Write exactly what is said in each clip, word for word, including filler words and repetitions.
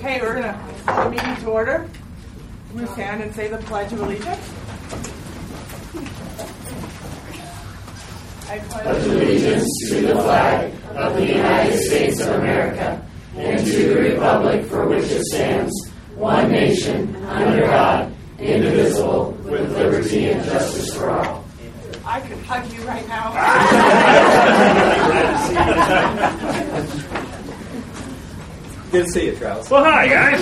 Okay, we're going to call the meeting to order. We stand and say the Pledge of Allegiance. I pledge allegiance to the flag of the United States of America and to the republic for which it stands, one nation, under God, indivisible, with liberty and justice for all. I could hug you right now. Good to see you, Travis. Well, hi, guys.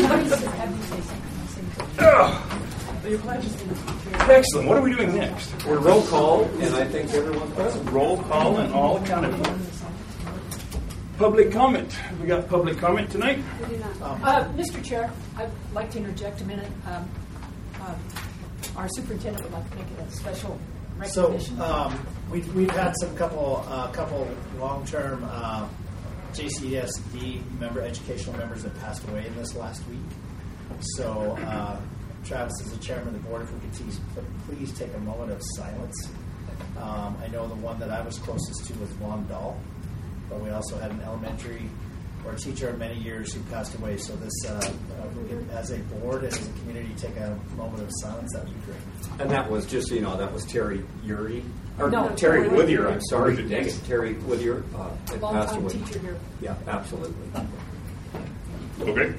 Oh. Excellent. What are we doing next? We're roll call, and I think everyone's present. Roll call and all accounted for. Public comment. We got public comment tonight? We do not. Uh, Mister Chair, I'd like to interject a minute. Um, um, our superintendent would like to make it a special recognition. So um, we've, we've had some couple uh, couple long-term uh, J C E S D member educational members that passed away in this last week. So uh, Travis, as the chairman of the board, if we could please, please take a moment of silence. Um, I know the one that I was closest to was Lon Dahl, but we also had an elementary or a teacher of many years who passed away. So this, uh, uh, we could, as a board and as a community, take a moment of silence. That would be great. And that was just, you know, that was Terry Uri. Or no, Terry Withier, I'm sorry. Dang Dang it, Terry Withier. Uh, had passed Long-time away. teacher here. Yeah, absolutely. Okay.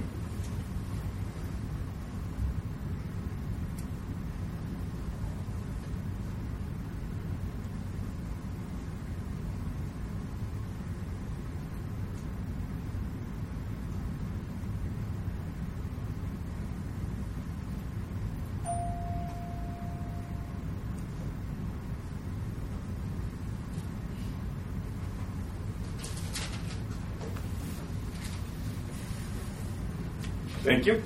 Thank you.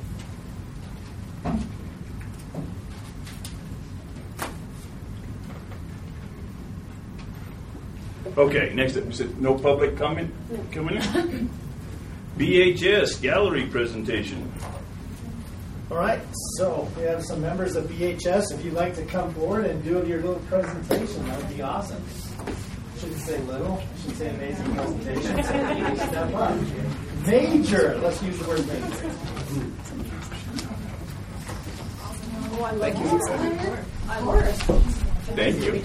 Okay, next up, you said no public comment coming in? B H S gallery presentation. All right, so we have some members of B H S. If you'd like to come forward and do your little presentation, that would be awesome. Shouldn't say little, should say amazing presentation. Step up. Major, let's use the word major. Oh, I like you. I love it. Thank you.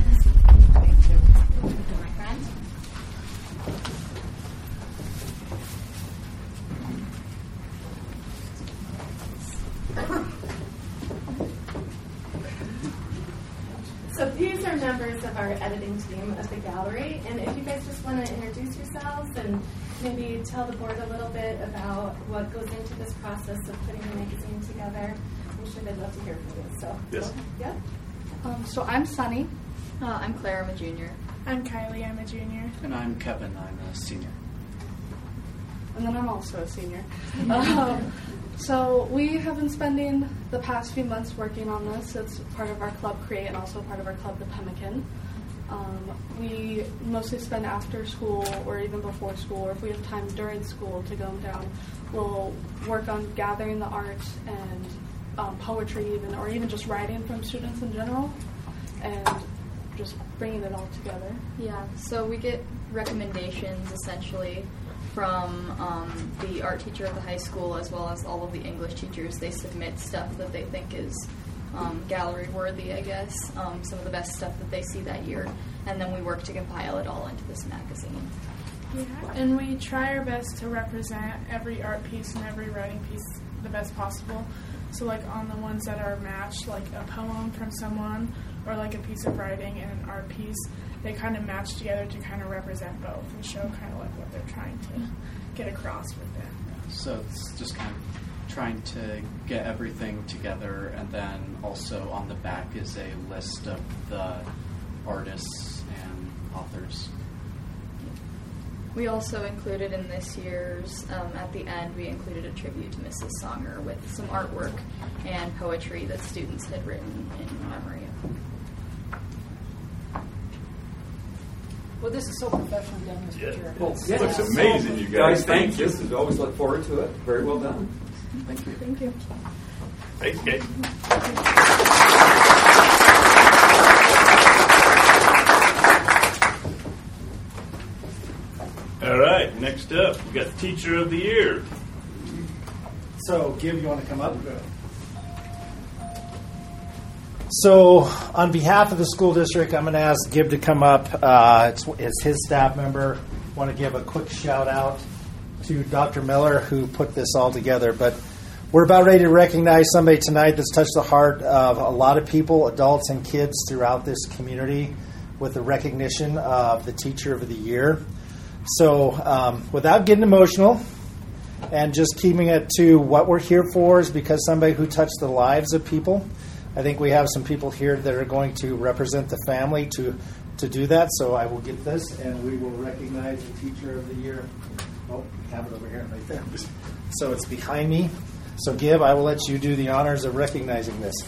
So these are members of our editing team of the gallery, and if you guys just want to introduce yourselves and maybe tell the board a little bit about what goes into this process of putting the magazine together, I'm sure they'd love to hear from you. So, yes. Yeah. Um, so I'm Sunny. Uh, I'm Claire, I'm a junior. I'm Kylie, I'm a junior. And I'm Kevin, I'm a senior. And then I'm also a senior. um, so we have been spending the past few months working on this. It's part of our Club Create and also part of our Club The Pemmican. Um, we mostly spend after school or even before school, or if we have time during school to go down, we'll work on gathering the art and um, poetry even, or even just writing from students in general, and just bringing it all together. Yeah, so we get recommendations essentially from um, the art teacher at the high school as well as all of the English teachers. They submit stuff that they think is um, gallery worthy, I guess, um, some of the best stuff that they see that year, and then we work to compile it all into this magazine. Yeah, and we try our best to represent every art piece and every writing piece the best possible. So like on the ones that are matched, like a poem from someone or like a piece of writing and an art piece, they kind of match together to kind of represent both and show kind of like what they're trying to get across with it. Yeah, so it's just kind of trying to get everything together, and then also on the back is a list of the artists and authors. We also included in this year's, um, at the end, we included a tribute to Missus Songer with some artwork and poetry that students had written in memory of. Well, this is so professionally done, Mister Yeah. Chair. Well, It yeah. looks amazing, you guys. Guys, thank you. This is always look forward to it. Very well done. Thank you. Thank you. Thanks, Kate. All right, next up, we got Teacher of the Year. So, Gib, you want to come up? So, on behalf of the school district, I'm going to ask Gib to come up. Uh, it's, it's his staff member. I want to give a quick shout out to Doctor Miller, who put this all together. But we're about ready to recognize somebody tonight that's touched the heart of a lot of people, adults and kids throughout this community, with the recognition of the Teacher of the Year. So, um, without getting emotional, and just keeping it to what we're here for is because somebody who touched the lives of people. I think we have some people here that are going to represent the family to, to do that. So I will get this, and we will recognize the Teacher of the Year. Oh, we have it over here right there. So it's behind me. So Gib, I will let you do the honors of recognizing this.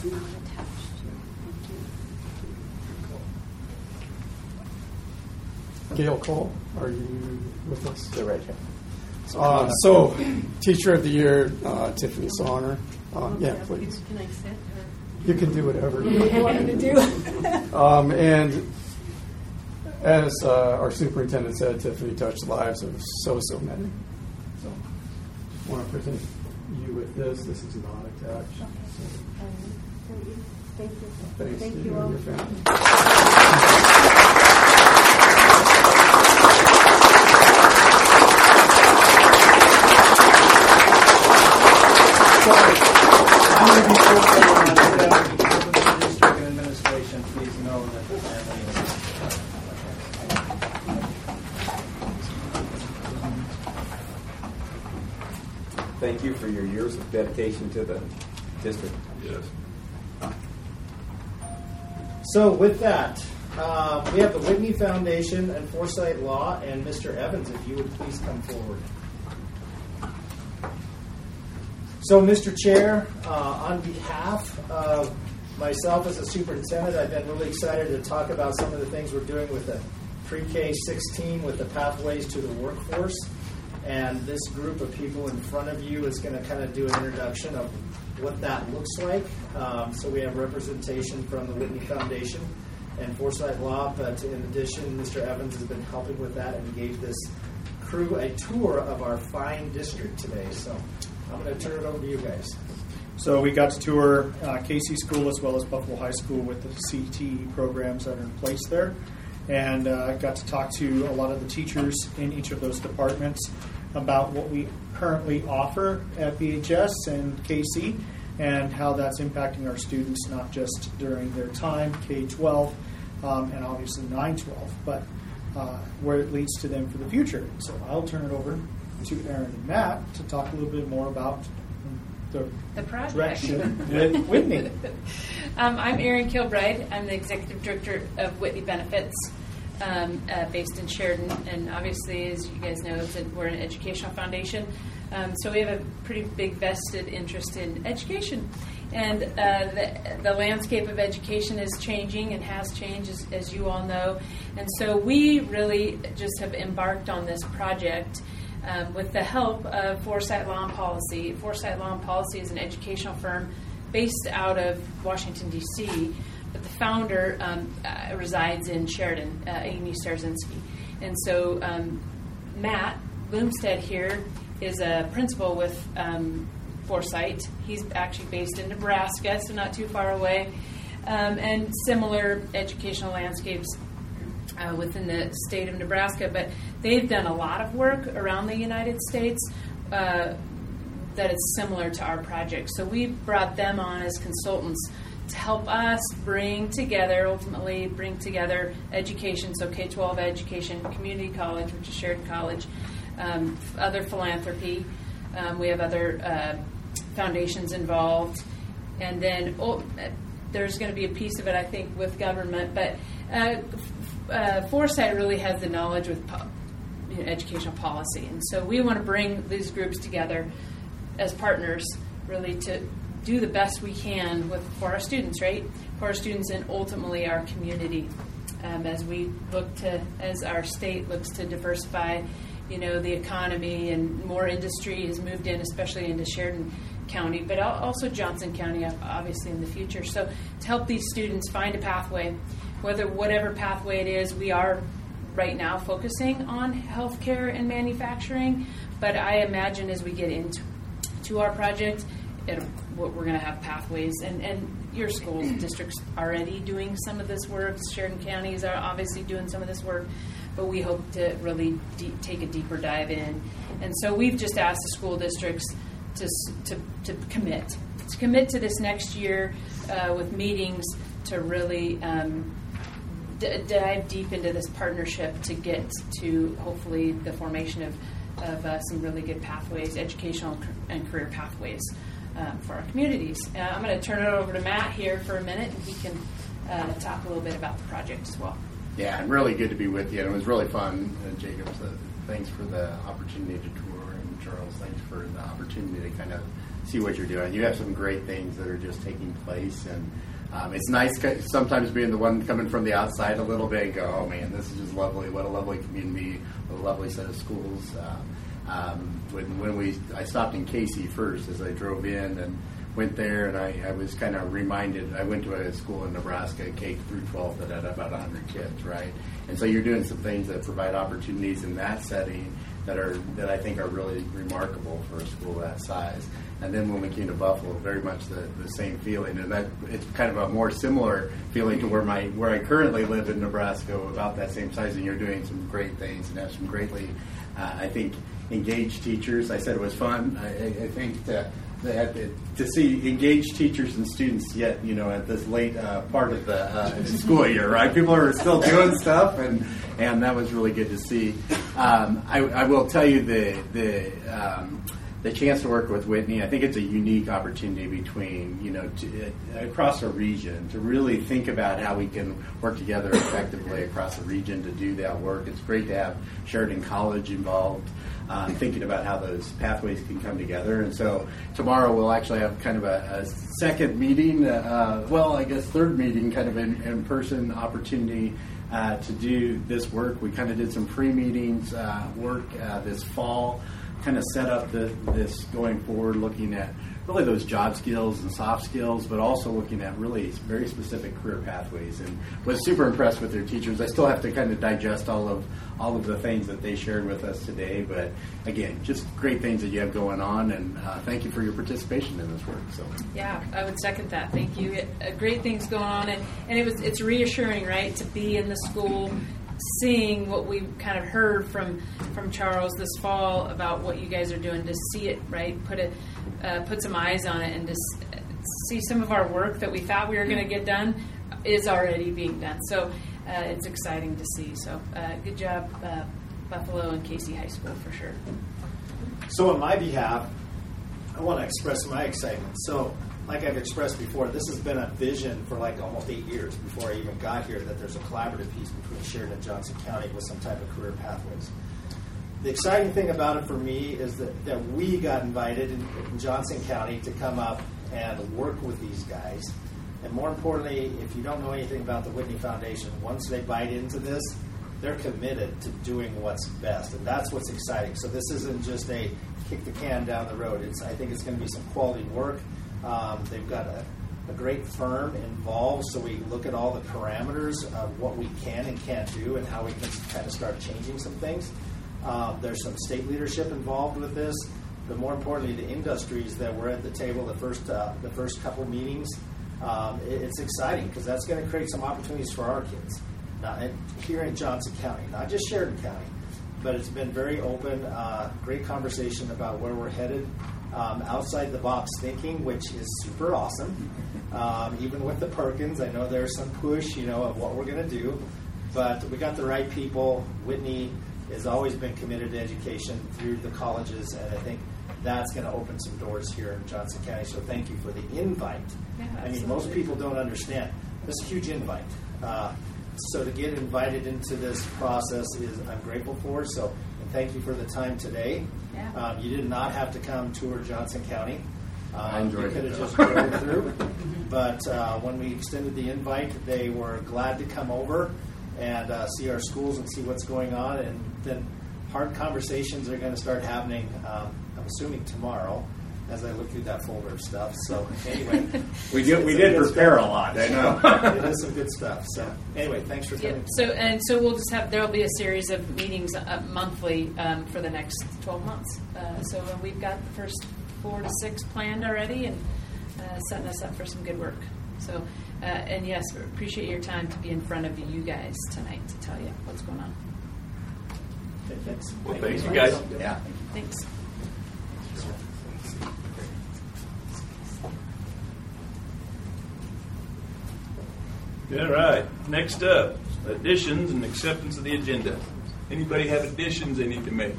Gail Cole, are you with us? They're right here. Uh, so, Teacher of the Year, uh, Tiffany Sonner. Uh, yeah, please. Can I sit? You can do whatever you want to do. um, and as uh, our superintendent said, Tiffany touched the lives of so, so many. So, I want to present you with this. This is not attached. So, Thank you. thanks Thank to you you all. and your family. I'm going to be truthful on that. The district and administration, please know that the family is. Thank you for your years of dedication to the district. Yes. So with that, uh, we have the Whitney Foundation and Foresight Law, and Mister Evans, if you would please come forward. So, Mister Chair, uh, on behalf of myself as a superintendent, I've been really excited to talk about some of the things we're doing with the pre-K sixteen with the Pathways to the Workforce. And this group of people in front of you is going to kind of do an introduction of what that looks like. Um, so we have representation from the Whitney Foundation and Foresight Law, but in addition, Mister Evans has been helping with that and gave this crew a tour of our fine district today. So I'm going to turn it over to you guys. So we got to tour uh, K C School as well as Buffalo High School with the C T E programs that are in place there, and uh, got to talk to a lot of the teachers in each of those departments about what we currently offer at B H S and K C and how that's impacting our students, not just during their time, K twelve, um, and obviously nine twelve, but uh, where it leads to them for the future. So I'll turn it over to Aaron and Matt to talk a little bit more about the, the project. direction with Whitney. um, I'm Erin Kilbride. I'm the Executive Director of Whitney Benefits, um, uh, based in Sheridan. And obviously, as you guys know, it's a, we're an educational foundation. Um, so we have a pretty big vested interest in education. And uh, the, the landscape of education is changing and has changed, as, as you all know. And so we really just have embarked on this project Um, with the help of Foresight Law and Policy. Foresight Law and Policy is an educational firm based out of Washington, D C, but the founder um, uh, resides in Sheridan, uh, Amy Starzinski. And so um, Matt Bloomstead here is a principal with um, Foresight. He's actually based in Nebraska, so not too far away, um, and similar educational landscapes Uh, within the state of Nebraska, but they've done a lot of work around the United States uh, that is similar to our project. So we brought them on as consultants to help us bring together, ultimately bring together education, so K twelve education, community college, which is Sheridan College, um, other philanthropy. Um, we have other uh, foundations involved. And then oh, there's going to be a piece of it, I think, with government, but uh, Uh, Foresight really has the knowledge with po- you know, educational policy, and so we want to bring these groups together as partners, really to do the best we can with for our students, right? For our students and ultimately our community, um, as we look to, as our state looks to diversify, you know, the economy and more industry has moved in, especially into Sheridan County, but also Johnson County, obviously in the future. So to help these students find a pathway. Whether whatever pathway it is, we are right now focusing on healthcare and manufacturing, but I imagine as we get into to our project, it'll, we're going to have pathways, and, and your school district's already doing some of this work. Sheridan County is obviously doing some of this work, but we hope to really deep, take a deeper dive in. And so we've just asked the school districts to to, to commit, to commit to this next year uh, with meetings to really um, d- dive deep into this partnership to get to hopefully the formation of, of uh, some really good pathways, educational and career pathways um, for our communities. Uh, I'm going to turn it over to Matt here for a minute, and he can uh, talk a little bit about the project as well. Yeah, and really good to be with you. And it was really fun, uh, Jacob. So thanks for the opportunity to tour, and Charles, thanks for the opportunity to kind of see what you're doing. You have some great things that are just taking place, and um, it's nice sometimes being the one coming from the outside a little bit and go, oh man, this is just lovely. What a lovely community, what a lovely set of schools. Uh, um, when when we, I stopped in Casey first as I drove in and went there, and I, I was kind of reminded, I went to a school in Nebraska, K through twelve, that had about one hundred kids, right? And so you're doing some things that provide opportunities in that setting that are that I think are really remarkable for a school that size. And then when we came to Buffalo, very much the, the same feeling, and that it's kind of a more similar feeling to where my where I currently live in Nebraska, about that same size, and you're doing some great things and have some greatly, uh, I think, engaged teachers. I said it was fun. I, I think to, to see engaged teachers and students yet, you know, at this late uh, part of the uh, school year, right? People are still doing stuff, and and that was really good to see. Um, I, I will tell you the the um, the chance to work with Whitney. I think it's a unique opportunity between, you know, to, uh, across a region to really think about how we can work together effectively across the region to do that work. It's great to have Sheridan College involved. Um, thinking about how those pathways can come together. And so tomorrow we'll actually have kind of a, a second meeting, uh, well, I guess third meeting, kind of an in-person opportunity uh, to do this work. We kind of did some pre-meetings uh, work uh, this fall, kind of set up the, this going forward, looking at really those job skills and soft skills, but also looking at really very specific career pathways, and was super impressed with their teachers. I still have to kind of digest all of all of the things that they shared with us today, but again, just great things that you have going on, and uh, thank you for your participation in this work. So yeah, I would second that. Thank you. It, uh, great things going on, and, and it was it's reassuring, right, to be in the school, seeing what we kind of heard from from Charles this fall about what you guys are doing, to see it, right, put it, uh, put some eyes on it, and to see some of our work that we thought we were going to get done is already being done. So uh, it's exciting to see. So uh, good job, uh, Buffalo and Casey High School, for sure. So on my behalf, I want to express my excitement. So like I've expressed before, this has been a vision for like almost eight years before I even got here, that there's a collaborative piece between Sheridan and Johnson County with some type of career pathways. The exciting thing about it for me is that, that we got invited in, in Johnson County to come up and work with these guys. And more importantly, if you don't know anything about the Whitney Foundation, once they bite into this, they're committed to doing what's best. And that's what's exciting. So this isn't just a kick the can down the road. It's, I think it's going to be some quality work. Um, they've got a, a great firm involved, so we look at all the parameters of what we can and can't do and how we can kind of start changing some things. Um, there's some state leadership involved with this, but more importantly, the industries that were at the table the first uh, the first couple meetings. Um, it, it's exciting because that's going to create some opportunities for our kids now, and here in Johnson County, not just Sheridan County, but it's been very open, uh, great conversation about where we're headed. Um, outside the box thinking, which is super awesome. Um, even with the Perkins, I know there's some push, you know, of what we're going to do, but we got the right people. Whitney has always been committed to education through the colleges, and I think that's going to open some doors here in Johnson County. So thank you for the invite. Yeah, I mean, most people don't understand. This is a huge invite. Uh, so to get invited into this process is I'm grateful for. So and thank you for the time today. Yeah. Um, you did not have to come tour Johnson County. Um, I enjoyed you could it, have though. just drove through. But uh, when we extended the invite, they were glad to come over and uh, see our schools and see what's going on. And then hard conversations are going to start happening, um, I'm assuming tomorrow, as I look through that folder of stuff. So anyway. we did, we did prepare a lot, I know. It is some good stuff. So anyway, thanks for coming. Yep. So and so we'll just have there'll be a series of meetings uh, monthly um, for the next twelve months. Uh, so we've got the first four to six planned already, and uh, setting us up for some good work. So, uh, and yes, we appreciate your time to be in front of you guys tonight to tell you what's going on. Okay, thanks. Well, thanks, you guys. Yeah. Thanks. All right. Next up, additions and acceptance of the agenda. Anybody have additions they need to make?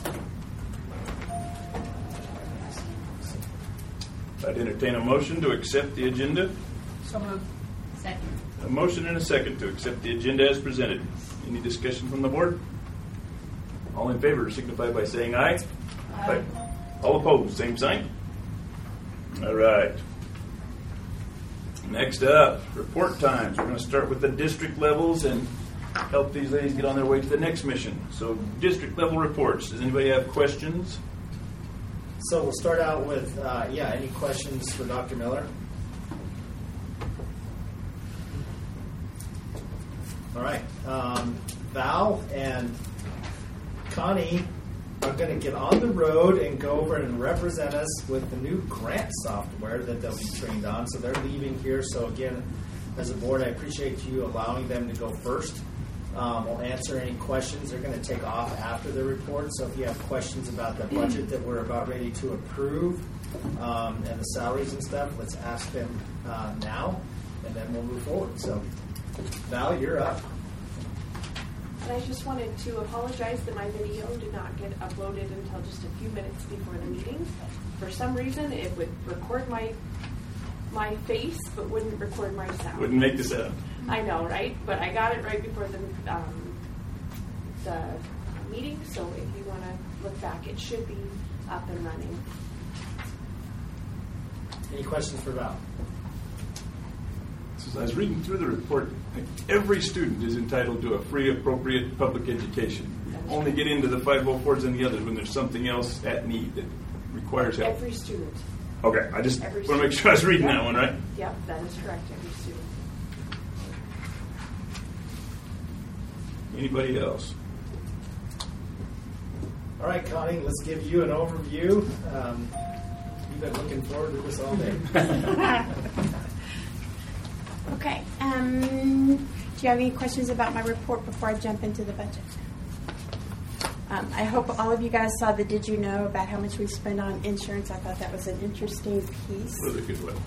I'd entertain a motion to accept the agenda. So moved. Second. A motion and a second to accept the agenda as presented. Any discussion from the board? All in favor signify by saying aye. Aye. All opposed, same sign. All right. Next up, report times. We're going to start with the district levels and help these ladies get on their way to the next mission. So, district level reports. Does anybody have questions? So we'll start out with, uh, yeah, any questions for Doctor Miller? All right. Um, Val and Connie are going to get on the road and go over and represent us with the new grant software that they'll be trained on. So they're leaving here. So again, as a board, I appreciate you allowing them to go first. Um, we'll answer any questions. They're going to take off after the report. So if you have questions about the budget that we're about ready to approve um, and the salaries and stuff, let's ask them uh, now, and then we'll move forward. So, Val, you're up. And I just wanted to apologize that my video did not get uploaded until just a few minutes before the meeting. For some reason, it would record my my face, but wouldn't record my sound. Wouldn't make the sound. I know, right? But I got it right before the um, the meeting. So if you want to look back, it should be up and running. Any questions for Val? So as I was reading through the report, every student is entitled to a free, appropriate public education. You only get into the five oh fours and the others when there's something else at need that requires help. Every student. Okay, I just Every want to make student. sure I was reading Yep. that one right. Yep, that is correct. Every student. Anybody else? All right, Connie, let's give you an overview. Um, you've been looking forward to this all day. Okay. Um, do you have any questions about my report before I jump into the budget? Um, I hope all of you guys saw the Did You Know about how much we spend on insurance. I thought that was an interesting piece. Really good one.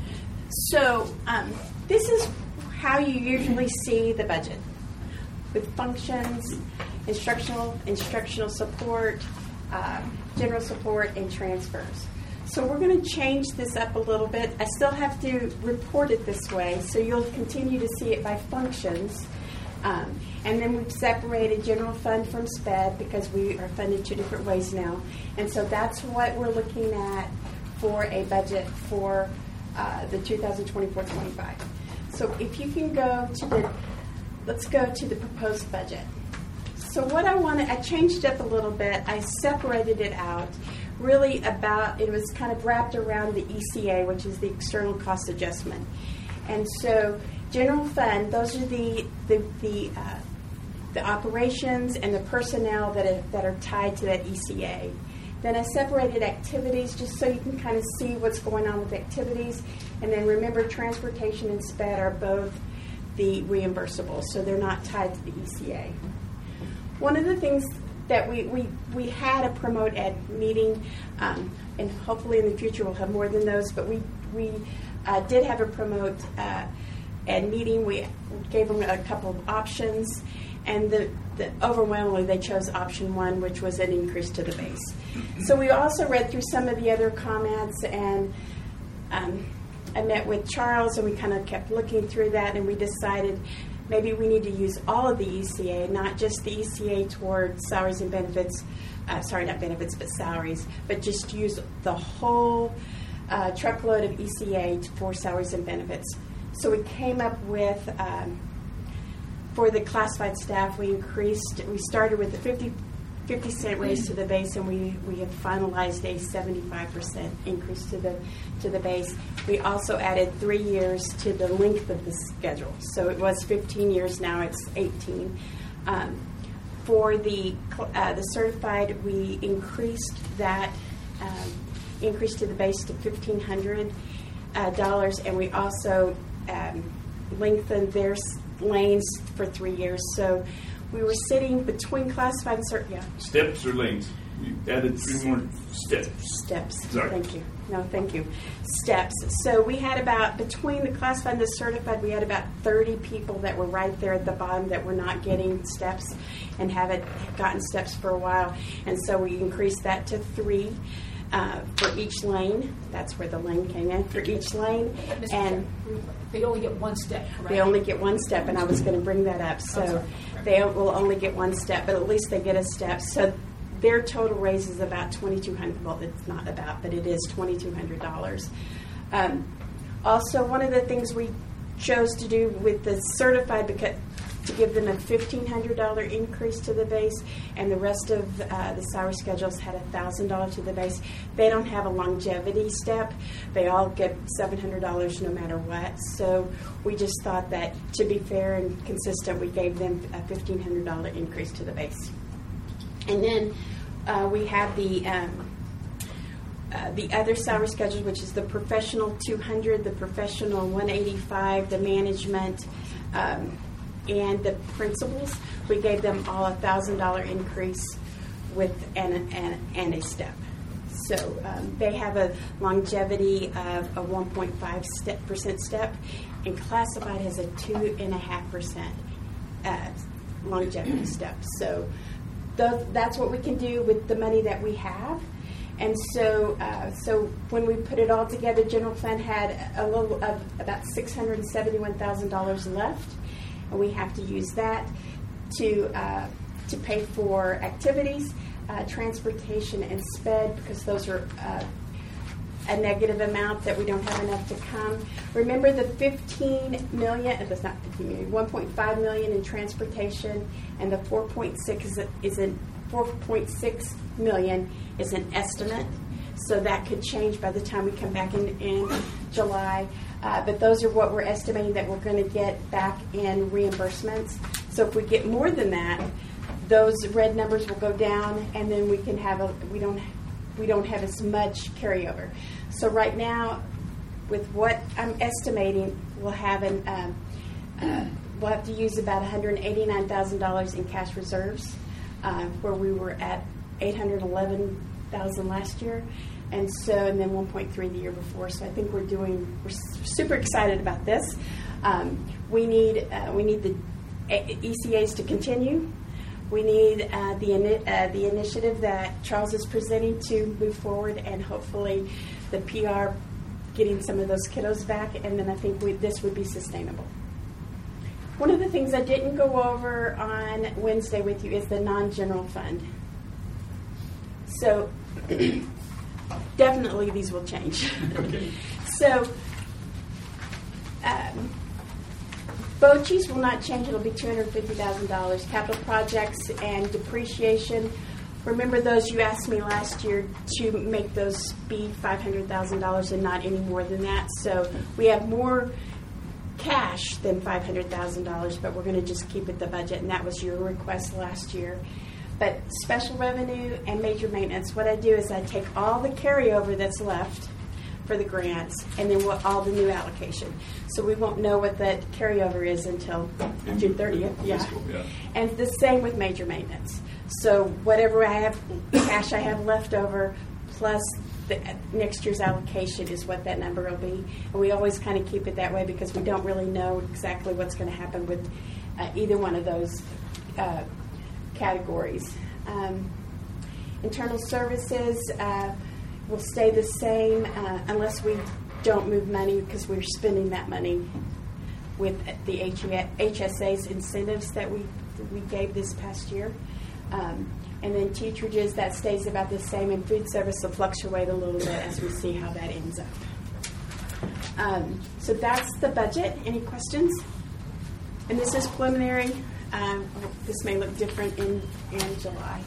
So um, this is how you usually see the budget, with functions, instructional, instructional support, uh, general support, and transfers. So we're going to change this up a little bit. I still have to report it this way, so you'll continue to see it by functions. Um, and then we've separated general fund from SPED because we are funded two different ways now. And so that's what we're looking at for a budget for uh, the two thousand twenty-four twenty-five. So if you can go to the, let's go to the proposed budget. So what I wanted, I changed it up a little bit. I separated it out really about, it was kind of wrapped around the E C A, which is the external cost adjustment. And so general fund, those are the the the, uh, the operations and the personnel that are, that are tied to that E C A. Then I separated activities just so you can kind of see what's going on with activities. And then remember, transportation and SPED are both the reimbursable, so they're not tied to the E C A. One of the things that we, we, we had a Promote Ed meeting, um, and hopefully in the future we'll have more than those, but we, we uh, did have a Promote uh, Ed meeting. We gave them a couple of options, and the, the overwhelmingly they chose option one, which was an increase to the base. So we also read through some of the other comments, and um, I met with Charles, and we kind of kept looking through that, and we decided maybe we need to use all of the E C A, not just the E C A toward salaries and benefits, uh, sorry, not benefits, but salaries, but just use the whole uh, truckload of E C A for salaries and benefits. So we came up with, um, for the classified staff, we increased, we started with a fifty, fifty cent raise to the base, and we, we have finalized a seventy-five percent increase to the to the base. We also added three years to the length of the schedule. So it was fifteen years, now it's eighteen. Um, for the uh, the certified, we increased that um, increase to the base to fifteen hundred dollars, and we also um, lengthened their s- lanes for three years. So we were sitting between classified and cert. Yeah. Steps or lanes? You added three more steps. Steps. Sorry. Thank you. No, thank you. Steps. So we had about, between the classified and the certified, we had about thirty people that were right there at the bottom that were not getting steps and haven't gotten steps for a while. And so we increased that to three uh, for each lane. That's where the lane came in, for each lane. Mister And Chair, they only get one step, correct? they only get one step, and I was going to bring that up. So sorry. they will only get one step, but at least they get a step. So their total raise is about twenty-two hundred dollars. Well, it's not about, but it is twenty-two hundred dollars. Um, also, one of the things we chose to do with the certified, because to give them a fifteen hundred dollars increase to the base, and the rest of uh, the salary schedules had one thousand dollars to the base. They don't have a longevity step. They all get seven hundred dollars no matter what. So we just thought that, to be fair and consistent, we gave them a fifteen hundred dollars increase to the base. And then uh, we have the um, uh, the other salary schedules, which is the professional two hundred, the professional one eighty-five, the management, um, and the principals. We gave them all a thousand dollar increase with an, an, and a step. So um, they have a longevity of a one point five step, percent step, and classified has a two and a half percent uh, longevity step. So th- that's what we can do with the money that we have. And so, uh, so when we put it all together, general fund had a little of about six hundred seventy-one thousand dollars left, and we have to use that to uh, to pay for activities, uh, transportation, and sped, because those are uh, a negative amount that we don't have enough to come. Remember the fifteen million, uh, that's not fifteen million, one point five million in transportation, and the four point six is a, is a four point six million is an estimate. So that could change by the time we come back in, in July. Uh, but those are what we're estimating that we're going to get back in reimbursements. So if we get more than that, those red numbers will go down, and then we can have a we don't we don't have as much carryover. So right now, with what I'm estimating, we'll have an um, uh, we'll have to use about one hundred eighty-nine thousand dollars in cash reserves, uh, where we were at eight hundred eleven thousand last year, and so and then one point three the year before. So I think we're doing we're super excited about this. Um, we need uh, we need the E C As to continue. We need uh, the uh, the initiative that Charles is presenting to move forward, and hopefully the P R getting some of those kiddos back, and then I think we, this would be sustainable. One of the things I didn't go over on Wednesday with you is the non-general fund. So definitely these will change. Okay. So um, BOCES will not change. It'll be two hundred fifty thousand dollars. Capital projects and depreciation. Remember those you asked me last year to make those be five hundred thousand dollars and not any more than that. So we have more cash than five hundred thousand dollars, but we're going to just keep it the budget, and that was your request last year. But special revenue and major maintenance, what I do is I take all the carryover that's left for the grants, and then what all the new allocation. So we won't know what that carryover is until June thirtieth. Yeah. yeah. And the same with major maintenance. So whatever I have, cash I have left over, plus the next year's allocation is what that number will be. And we always kind of keep it that way because we don't really know exactly what's going to happen with uh, either one of those uh, categories. Um, internal services uh, will stay the same uh, unless we don't move money, because we're spending that money with the H S A's incentives that we we gave this past year. Um, and then teacherages, that stays about the same, and food service will fluctuate a little bit as we see how that ends up. Um, so that's the budget. Any questions? And this is preliminary. Um, this may look different in, in July.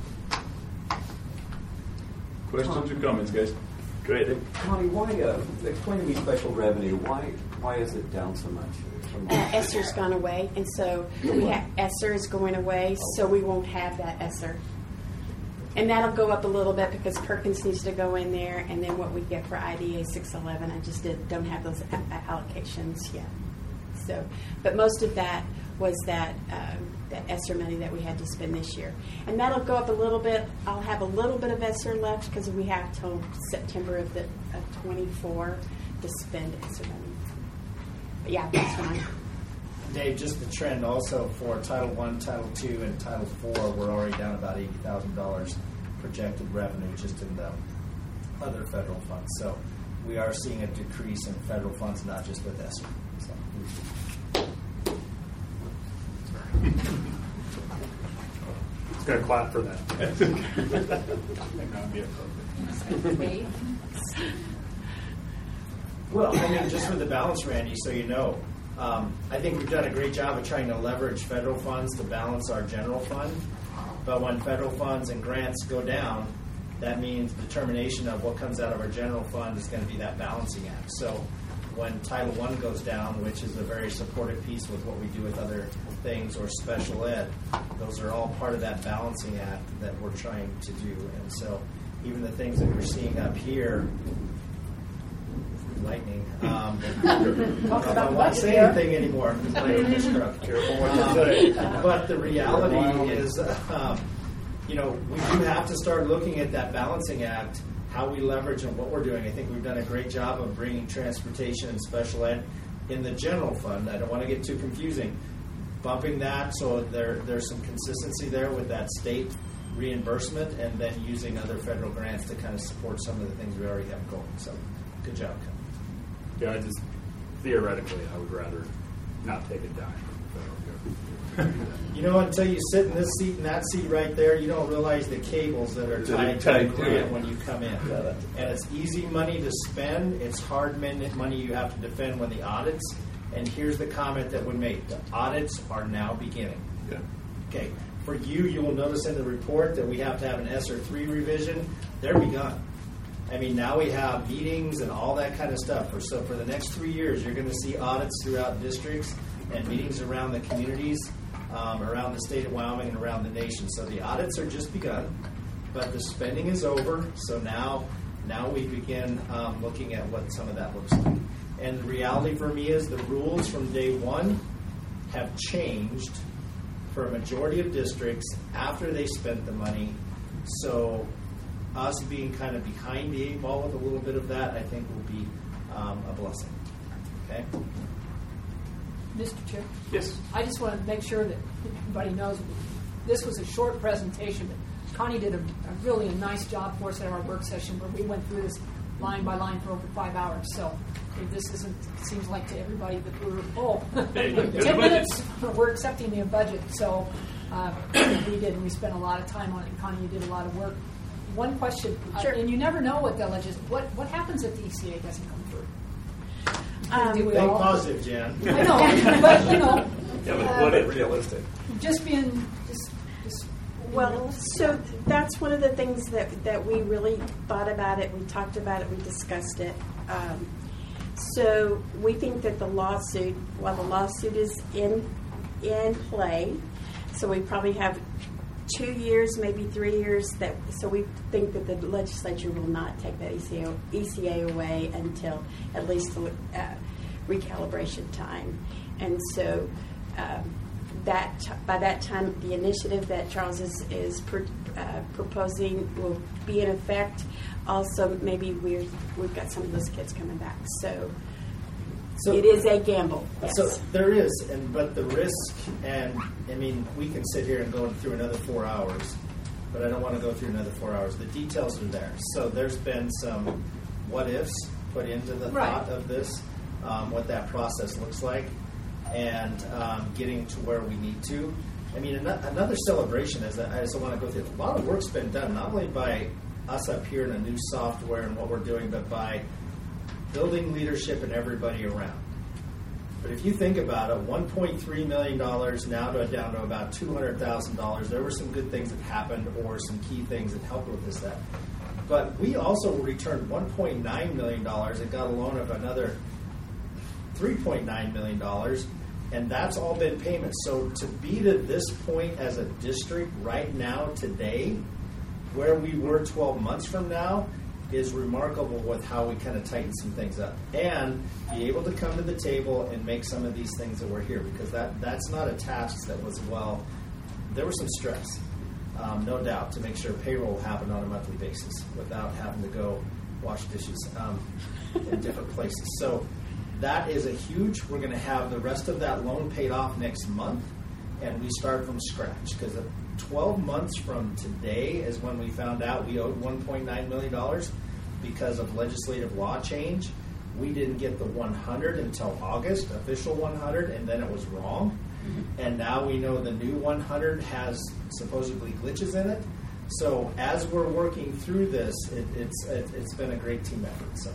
Questions or comments, guys? Go ahead. Connie, why, uh, explain to me special revenue. Why why is it down so much? Uh, ESSER's gone away, and so we have, ESSER is going away, so we won't have that ESSER. And that'll go up a little bit because Perkins needs to go in there, and then what we get for I D A six eleven, I just did, don't have those a- allocations yet. So, but most of that was that um, that ESSER money that we had to spend this year, and that'll go up a little bit. I'll have a little bit of ESSER left because we have till September of the of twenty-four to spend ESSER money. But yeah, that's fine. Dave, just the trend also for Title One, Title Two, and Title Four, we're already down about eighty thousand dollars projected revenue just in the other federal funds. So we are seeing a decrease in federal funds, not just with ESSER. So. It's going to clap for that. Well, I mean, just for the balance, Randy, so you know, um, I think we've done a great job of trying to leverage federal funds to balance our general fund. But when federal funds and grants go down, that means determination of what comes out of our general fund is going to be that balancing act. So when Title One goes down, which is a very supportive piece with what we do with other things, or special ed, those are all part of that balancing act that we're trying to do. And so even the things that we're seeing up here, lightning, um, I won't say anything anymore. I'm playing with this truck. Careful what you say. But the reality is, um, you know, we do have to start looking at that balancing act, how we leverage and what we're doing. I think we've done a great job of bringing transportation and special ed in the general fund. I don't want to get too confusing. Bumping that so there there's some consistency there with that state reimbursement, and then using other federal grants to kind of support some of the things we already have going. So, good job, Ken. Yeah, I just, theoretically, I would rather not take a dime from the federal government. You know, until you sit in this seat and that seat right there, you don't realize the cables that are tied to the grant when you come in. And it's easy money to spend. It's hard money you have to defend when the audits. And here's the comment that we made. The audits are now beginning. Yeah. Okay. For you, you will notice in the report that we have to have an ESSER three revision. They're begun. I mean, now we have meetings and all that kind of stuff. For, so for the next three years, you're going to see audits throughout districts and meetings around the communities, um, around the state of Wyoming and around the nation. So the audits are just begun, but the spending is over. So now, now we begin um, looking at what some of that looks like. And the reality for me is the rules from day one have changed for a majority of districts after they spent the money. So us being kind of behind the eight ball with a little bit of that, I think will be um, a blessing. Okay? Mister Chair? Yes. I just want to make sure that everybody knows this was a short presentation, but Connie did a, a really a nice job for us at our work session where we went through this line by line for over five hours. So if this isn't, it seems like to everybody that we're, oh, ten minutes, we're accepting the budget. So uh, we did, and we spent a lot of time on it. Connie, you did a lot of work. One question, Sure. uh, and you never know what they'll just, what, what happens if the E C A doesn't come through? Um, Do we Think all- positive, Jan. I know, but you know, Yeah, but uh, what is realistic? just being, just, just Well, so that's one of the things that, that we really thought about it. We talked about it. We discussed it. Um, so we think that the lawsuit, while the lawsuit is in in play, so we probably have two years, maybe three years. That so we think that the legislature will not take that E C A, E C A away until at least the uh, recalibration time, and so. Um, That by that time, the initiative that Charles is, is pr- uh, proposing will be in effect. Also, maybe we're we've got some of those kids coming back, so, So- it is a gamble. Yes. So there is, and but the risk, and I mean, we can sit here and go through another four hours, but I don't want to go through another four hours. The details are there. So there's been some what ifs put into the Right. thought of this, um, what that process looks like, and um, getting to where we need to. I mean, an- another celebration is that I just want to go through. A lot of work's been done, not only by us up here in a new software and what we're doing, but by building leadership and everybody around. But if you think about it, one point three million dollars now to down to about two hundred thousand dollars. There were some good things that happened or some key things that helped with this, that. But we also returned one point nine million dollars and got a loan of another three point nine million dollars, and that's all been payments. So to be to this point as a district right now, today, where we were twelve months from now is remarkable with how we kind of tighten some things up and be able to come to the table and make some of these things that we're here, because that, that's not a task that was, well, there was some stress, um, no doubt, to make sure payroll happened on a monthly basis without having to go wash dishes um, in different places. So that is a huge, we're going to have the rest of that loan paid off next month, and we start from scratch, because twelve months from today is when we found out we owed one point nine million dollars because of legislative law change. We didn't get the one hundred until August, official one hundred, and then it was wrong. Mm-hmm. And now we know the new one hundred has supposedly glitches in it. So as we're working through this, it, it's it, it's been a great team effort. So,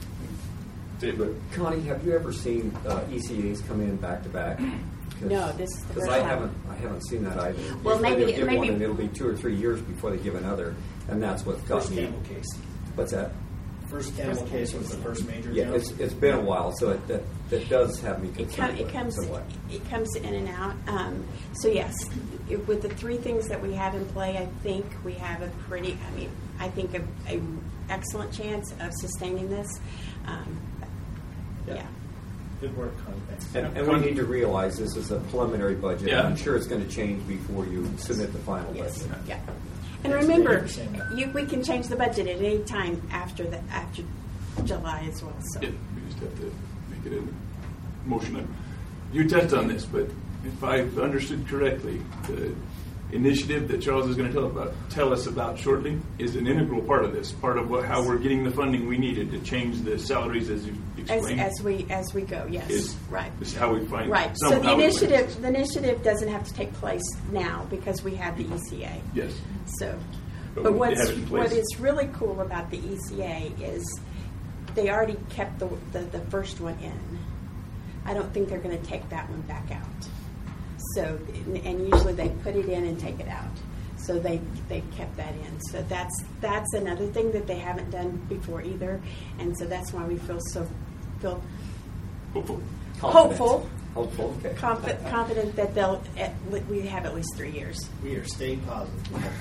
but Connie, have you ever seen uh, E C As come in back to back? No, this is the because first I time. haven't I haven't seen that either. Well, Usually maybe- they'll give maybe- one and it'll be two or three years before they give another, and that's what got first me. Campbell case. What's that? First Campbell case was the first major Yeah, jump. it's it's been a while, so it that, that does have me It, com- concerned. it comes somewhat. it comes in and out. Um, so yes, it, with the three things that we have in play, I think we have a pretty. I mean, I think a, a excellent chance of sustaining this. Um, Yeah. yeah. Good work, Connie. Thanks. And, and we need to realize this is a preliminary budget. Yeah. I'm sure it's going to change before you submit the final Yes. budget. Yeah. And Yes, remember, thank you for saying that. you, we can change the budget at any time after the after July as well. So. Yeah, we just have to make it in motion. You touched on this, but if I've understood correctly, the initiative that Charles is going to tell about tell us about shortly is an integral part of this, part of what, how we're getting the funding we needed to change the salaries as you As, explained. as we as we go, yes, is, right. is how we find Right. So somehow the we find initiative this. the initiative doesn't have to take place now because we have the E C A. Yes. So, But but, we what's have it in place. what is really cool about the E C A is they already kept the the, the first one in. I don't think they're going to take that one back out. So, and usually they put it in and take it out. So they they kept that in. So that's that's another thing that they haven't done before either, and so that's why we feel so feel hopeful, hopeful, hopeful, okay. confi- confident that they'll at, we have at least three years. We are staying positive.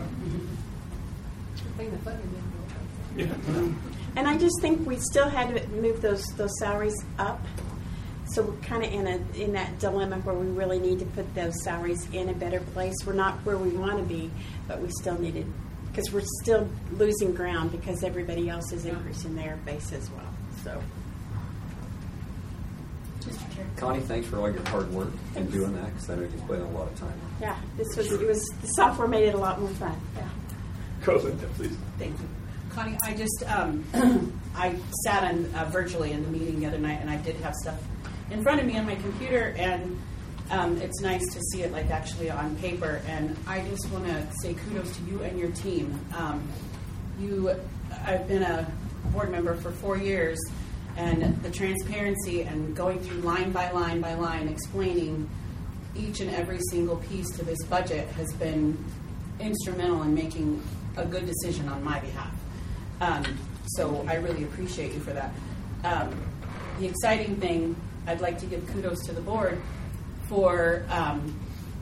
Thing that Butler didn't know. Yeah. And I just think we still had to move those those salaries up. So we're kind of in a in that dilemma where we really need to put those salaries in a better place. We're not where we want to be, but we still needed because we're still losing ground because everybody else is increasing their base as well. So, Connie, thanks for all your hard work in doing that, because I know you've put in a lot of time. yeah, this was it was the software made it a lot more fun. Yeah. Go ahead, please. Thank you. Connie, I just, um, I sat in, uh, virtually in the meeting the other night, and I did have stuff in front of me on my computer, and um, it's nice to see it like actually on paper, and I just want to say kudos to you and your team. Um, you, I've been a board member for four years, and the transparency and going through line by line by line, explaining each and every single piece to this budget has been instrumental in making a good decision on my behalf. Um, so I really appreciate you for that. Um, the exciting thing, I'd like to give kudos to the board for um,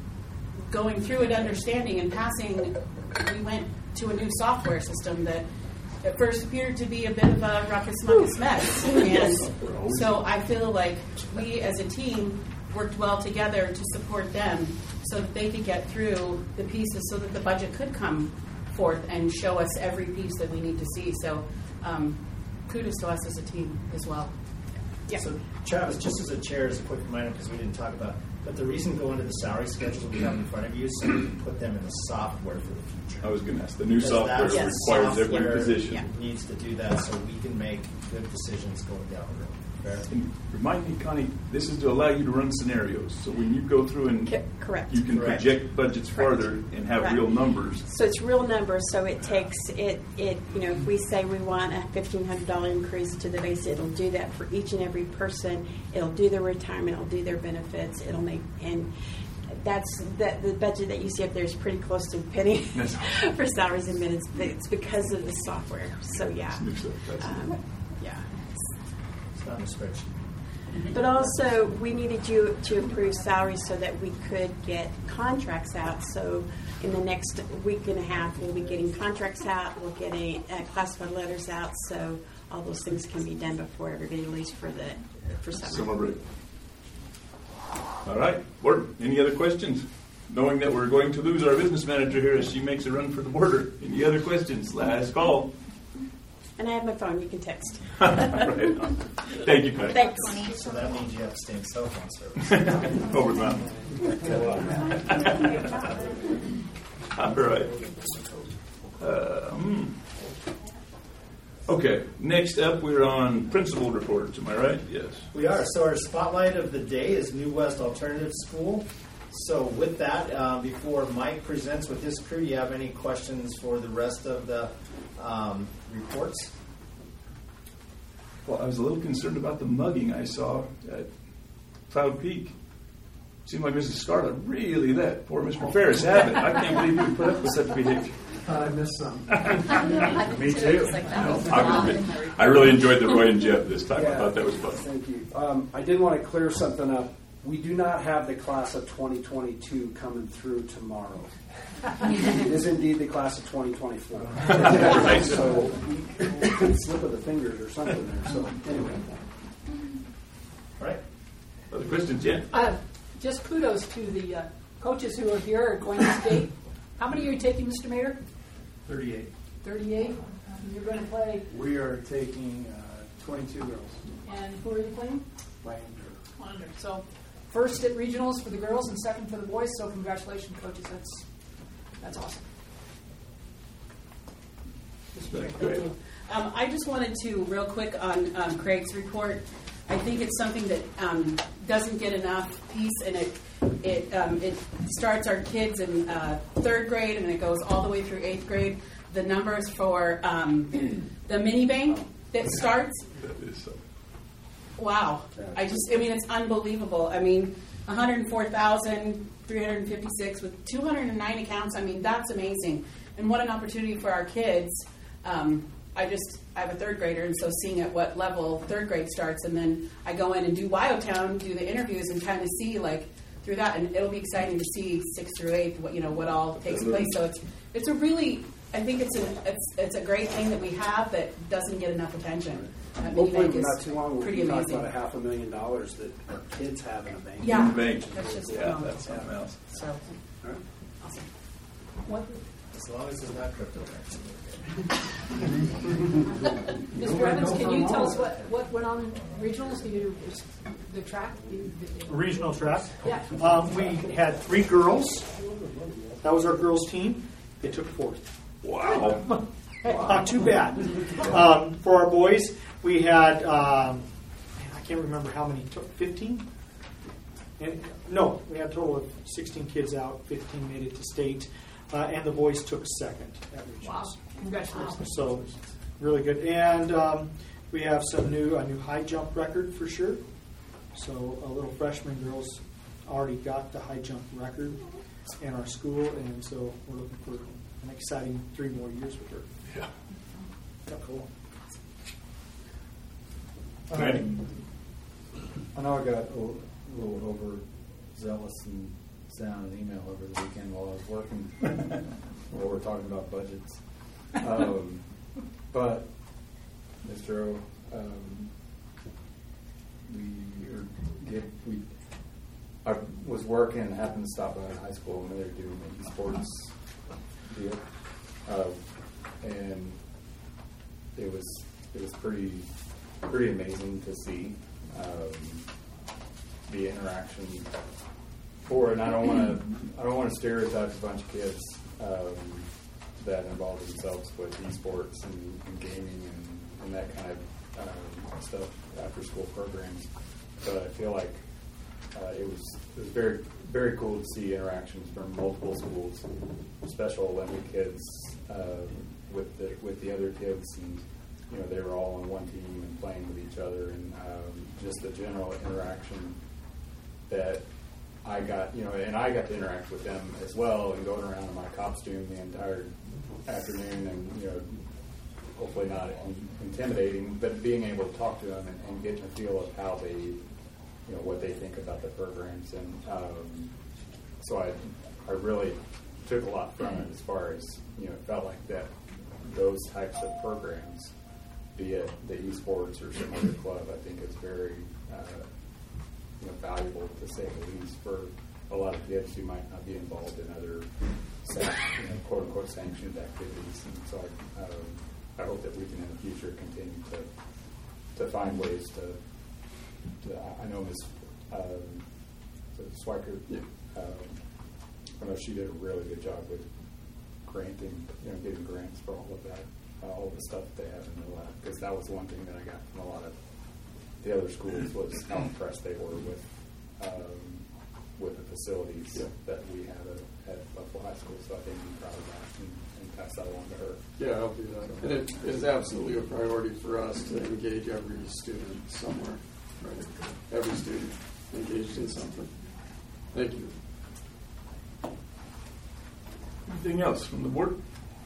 going through it, understanding and passing. We went to a new software system that at first appeared to be a bit of a ruckus muckus mess. And so I feel like we as a team worked well together to support them so that they could get through the pieces so that the budget could come forth and show us every piece that we need to see. So um, kudos to us as a team as well. Yeah. So, Travis, just as a chair, as a quick reminder, because we didn't talk about, but the reason going to the salary schedules we have in front of you is so we can put them in the software for the future. I was going to ask. The new Because software that's- requires every software position. needs to do that so we can make good decisions going down the road. Fair? And remind me, Connie, this is to allow you to run scenarios. So when you go through and C- correct. you can Correct. project budgets Correct. farther and have Right. real numbers. So it's real numbers. So it takes it. It you know if we say we want a fifteen hundred dollar increase to the base, it'll do that for each and every person. It'll do their retirement. It'll do their benefits. It'll make and that's that the budget that you see up there is pretty close to a penny for salaries and minutes. But it's because of the software. So yeah, It's new stuff. That's um, yeah. It's not in a spreadsheet. But also, we needed you to approve salaries so that we could get contracts out. So in the next week and a half, we'll be getting contracts out. We'll get a, uh, classified letters out. So all those things can be done before everybody leaves for the for summer. Summer break. All right. Board, any other questions? Knowing that we're going to lose our business manager here as she makes a run for the border. Any other questions? Last call. And I have my phone. You can text. Right on. Thank you, Connie. Thanks. So that means you have to stay in cell phone service. Over the mountain. All right. Um, okay. Next up, we're on principal reports. Am I right? Yes. We are. So our spotlight of the day is New West Alternative School. So with that, uh, before Mike presents with his crew, do you have any questions for the rest of the um, reports? Well, I was a little concerned about the mugging I saw at Cloud Peak. Seemed like Missus Scarlett really let poor Mister Ferris have it. I can't believe you put up with such behavior. I missed some. Me too. I, I really enjoyed the Roy and Jeff this time. Yeah. I thought that was fun. Thank you. Um, I did want to clear something up. We do not have the class of twenty twenty-two coming through tomorrow. It is indeed the class of twenty twenty-four. Right. So, slip of the fingers or something there. So, anyway. All right. Other questions yet? Uh, just kudos to the uh, coaches who are here or going to state. How many are you taking, Mister Mayor? thirty-eight. thirty-eight. You're going to play. We are taking uh, twenty-two girls. And who are you playing? Lander. Lander. So first at regionals for the girls and second for the boys. So congratulations, coaches. That's that's awesome. Thank you. Um, I just wanted to, real quick, on um, Craig's report. I think it's something that um, doesn't get enough piece, and it it um, it starts our kids in uh, third grade, and it goes all the way through eighth grade. The numbers for um, the mini bank that starts. That is so. Wow! I just, I mean, it's unbelievable. I mean, one hundred four thousand three hundred fifty-six with two hundred nine accounts. I mean, that's amazing, and what an opportunity for our kids. Um, I just, I have a third grader, and so seeing at what level third grade starts, and then I go in and do Wyotown, do the interviews, and kind of see like through that, and it'll be exciting to see sixth through eighth, what you know, what all takes place. So it's, it's a really, I think it's a, it's, it's a great thing that we have that doesn't get enough attention. That mini Hopefully, bank is not too long, we'll pretty be talking amazing. about a half a million dollars that our kids have in a bank. Yeah, bank. that's just Yeah, phenomenal. that's something else. So, All right. awesome. What? As long as it's not cryptocurrency. Mister Evans, can you tell us what, what went on in regionals? Did you just the track? Did you- did- Regional track. Yeah. Um, we had three girls. That was our girls' team. They took fourth. Wow. Not too bad. Um, for our boys, we had, um, man, I can't remember how many took, fifteen? And, no, we had a total of sixteen kids out, fifteen made it to state, uh, and the boys took second at regionals. Wow. Congratulations. So, really good. And um, we have some new, a new high jump record for sure. So, a little freshman girl's already got the high jump record in our school, and so we're looking for an exciting three more years with her. Yeah. Yeah, cool. Um, I know I got a little overzealous and sent out an email over the weekend while I was working while we're talking about budgets. Um, but, Mister O, um, we, are, get, we I was working and happened to stop by a high school and they were doing an esports deal. Uh, and it was it was pretty pretty amazing to see um, the interaction for it. And I don't want to I don't want to stereotype a bunch of kids um, that involve themselves with esports and, and gaming and, and that kind of um, stuff after school programs. But I feel like uh, it was it was very very cool to see interactions from multiple schools, Special Olympic kids. Uh, with the with the other kids, and you know they were all on one team and playing with each other, and um, just the general interaction that I got, you know, and I got to interact with them as well, and going around in my costume the entire afternoon, and you know, hopefully not intimidating, but being able to talk to them and, and getting a feel of how they you know, what they think about the programs. And um, so I, I really took a lot from it as far as, you know, it felt like that those types of programs, be it the esports or some other club, I think is very uh, you know, valuable, to say the least, for a lot of kids who might not be involved in other, you know, quote unquote sanctioned activities. And so I, um, I hope that we can in the future continue to to find ways to. to I know Miz Um, Swiker, yeah. um, I know she did a really good job with granting, you know, getting grants for all of that, uh, all the stuff they have in the lab. Because that was the one thing that I got from a lot of the other schools was how impressed they were with um, with the facilities yeah. that we have at, at Buffalo High School. So I think I'm proud of that and, and pass that along to her. Yeah, I'll do that. And it is absolutely a priority for us to engage every student somewhere. Right? Every student engaged in something. Thank you. Anything else from the board?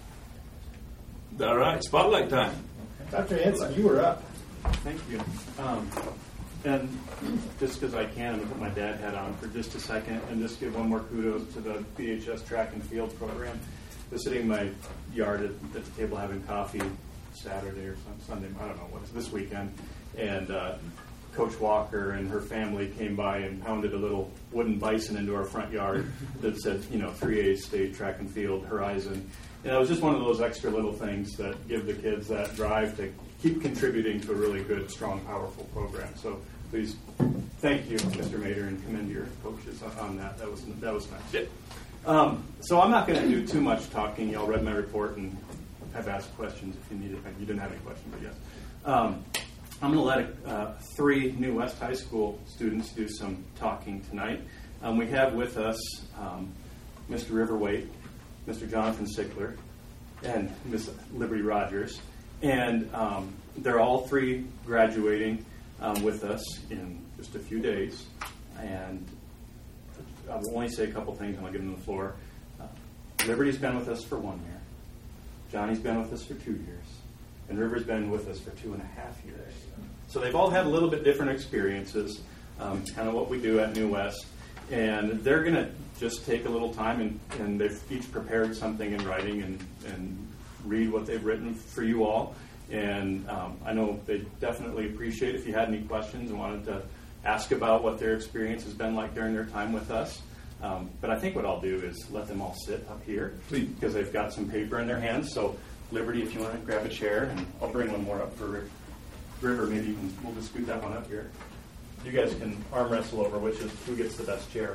All right, spotlight time. Doctor Hanson, you were up. Thank you. Um, and just because I can, I'm going to put my dad hat on for just a second and just give one more kudos to the B H S track and field program. I was sitting in my yard at, at the table having coffee Saturday or Sunday, I don't know what it's this weekend, and uh, Coach Walker and her family came by and pounded a little wooden bison into our front yard that said, you know, three A state track and field horizon. And it was just one of those extra little things that give the kids that drive to keep contributing to a really good, strong, powerful program. So please, thank you, Mister Mater, and commend your coaches on that. That was that was nice. Yeah. Um, so I'm not going to do too much talking. Y'all read my report and have asked questions if you need it. You didn't have any questions, but yes. Um, I'm going to let uh, three New West High School students do some talking tonight. Um, we have with us um, Mister Riverweight, Mister Jonathan Sickler, and Miss Liberty Rogers. And um, they're all three graduating um, with us in just a few days. And I will only say a couple things and I'll give them the floor. Uh, Liberty's been with us for one year. Johnny's been with us for two years. And River's been with us for two and a half years. So they've all had a little bit different experiences, um, kind of what we do at New West. And they're going to just take a little time, and, and they've each prepared something in writing and, and read what they've written for you all. And um, I know they definitely appreciate if you had any questions and wanted to ask about what their experience has been like during their time with us. Um, but I think what I'll do is let them all sit up here, please, because they've got some paper in their hands. So Liberty, if you want to grab a chair, and I'll bring one more up for Rick. River. Maybe you can, we'll just scoot that one up here. You guys can arm wrestle over which is who gets the best chair.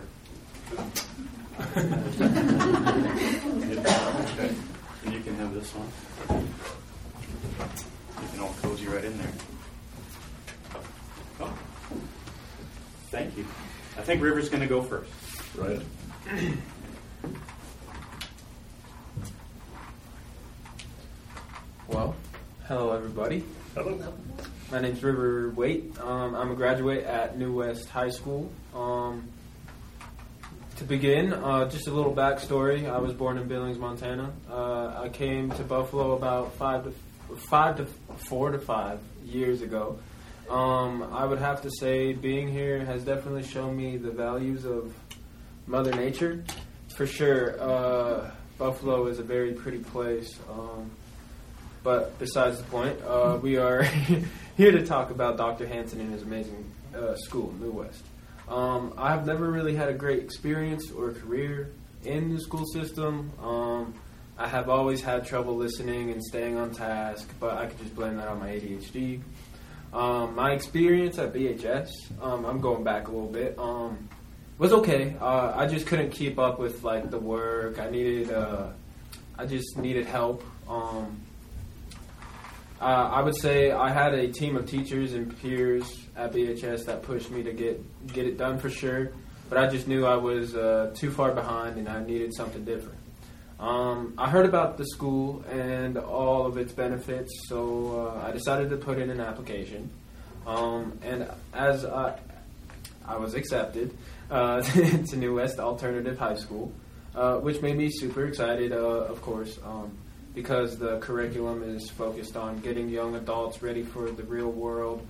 Okay. And you can have this one. You can all cozy right in there. Oh. Thank you. I think River's going to go first. Right. Well, hello everybody. Hello. My name's River Waite. Um, I'm a graduate at New West High School. Um, to begin, uh, just a little backstory. I was born in Billings, Montana. Uh, I came to Buffalo about five to five to four to five years ago. Um, I would have to say being here has definitely shown me the values of Mother Nature. For sure, uh, Buffalo is a very pretty place. Um, But besides the point, uh, we are here to talk about Doctor Hanson and his amazing uh, school, New West. Um, I've never really had a great experience or career in the school system. Um, I have always had trouble listening and staying on task, but I could just blame that on my A D H D. Um, my experience at B H S, um, I'm going back a little bit, um, was okay. Uh, I just couldn't keep up with like the work. I needed, uh, I just needed help. Um, Uh, I would say I had a team of teachers and peers at B H S that pushed me to get get it done for sure, but I just knew I was uh, too far behind and I needed something different. Um, I heard about the school and all of its benefits, so uh, I decided to put in an application. Um, and as I, I was accepted uh, to New West Alternative High School, uh, which made me super excited, uh, of course. Um, because the curriculum is focused on getting young adults ready for the real world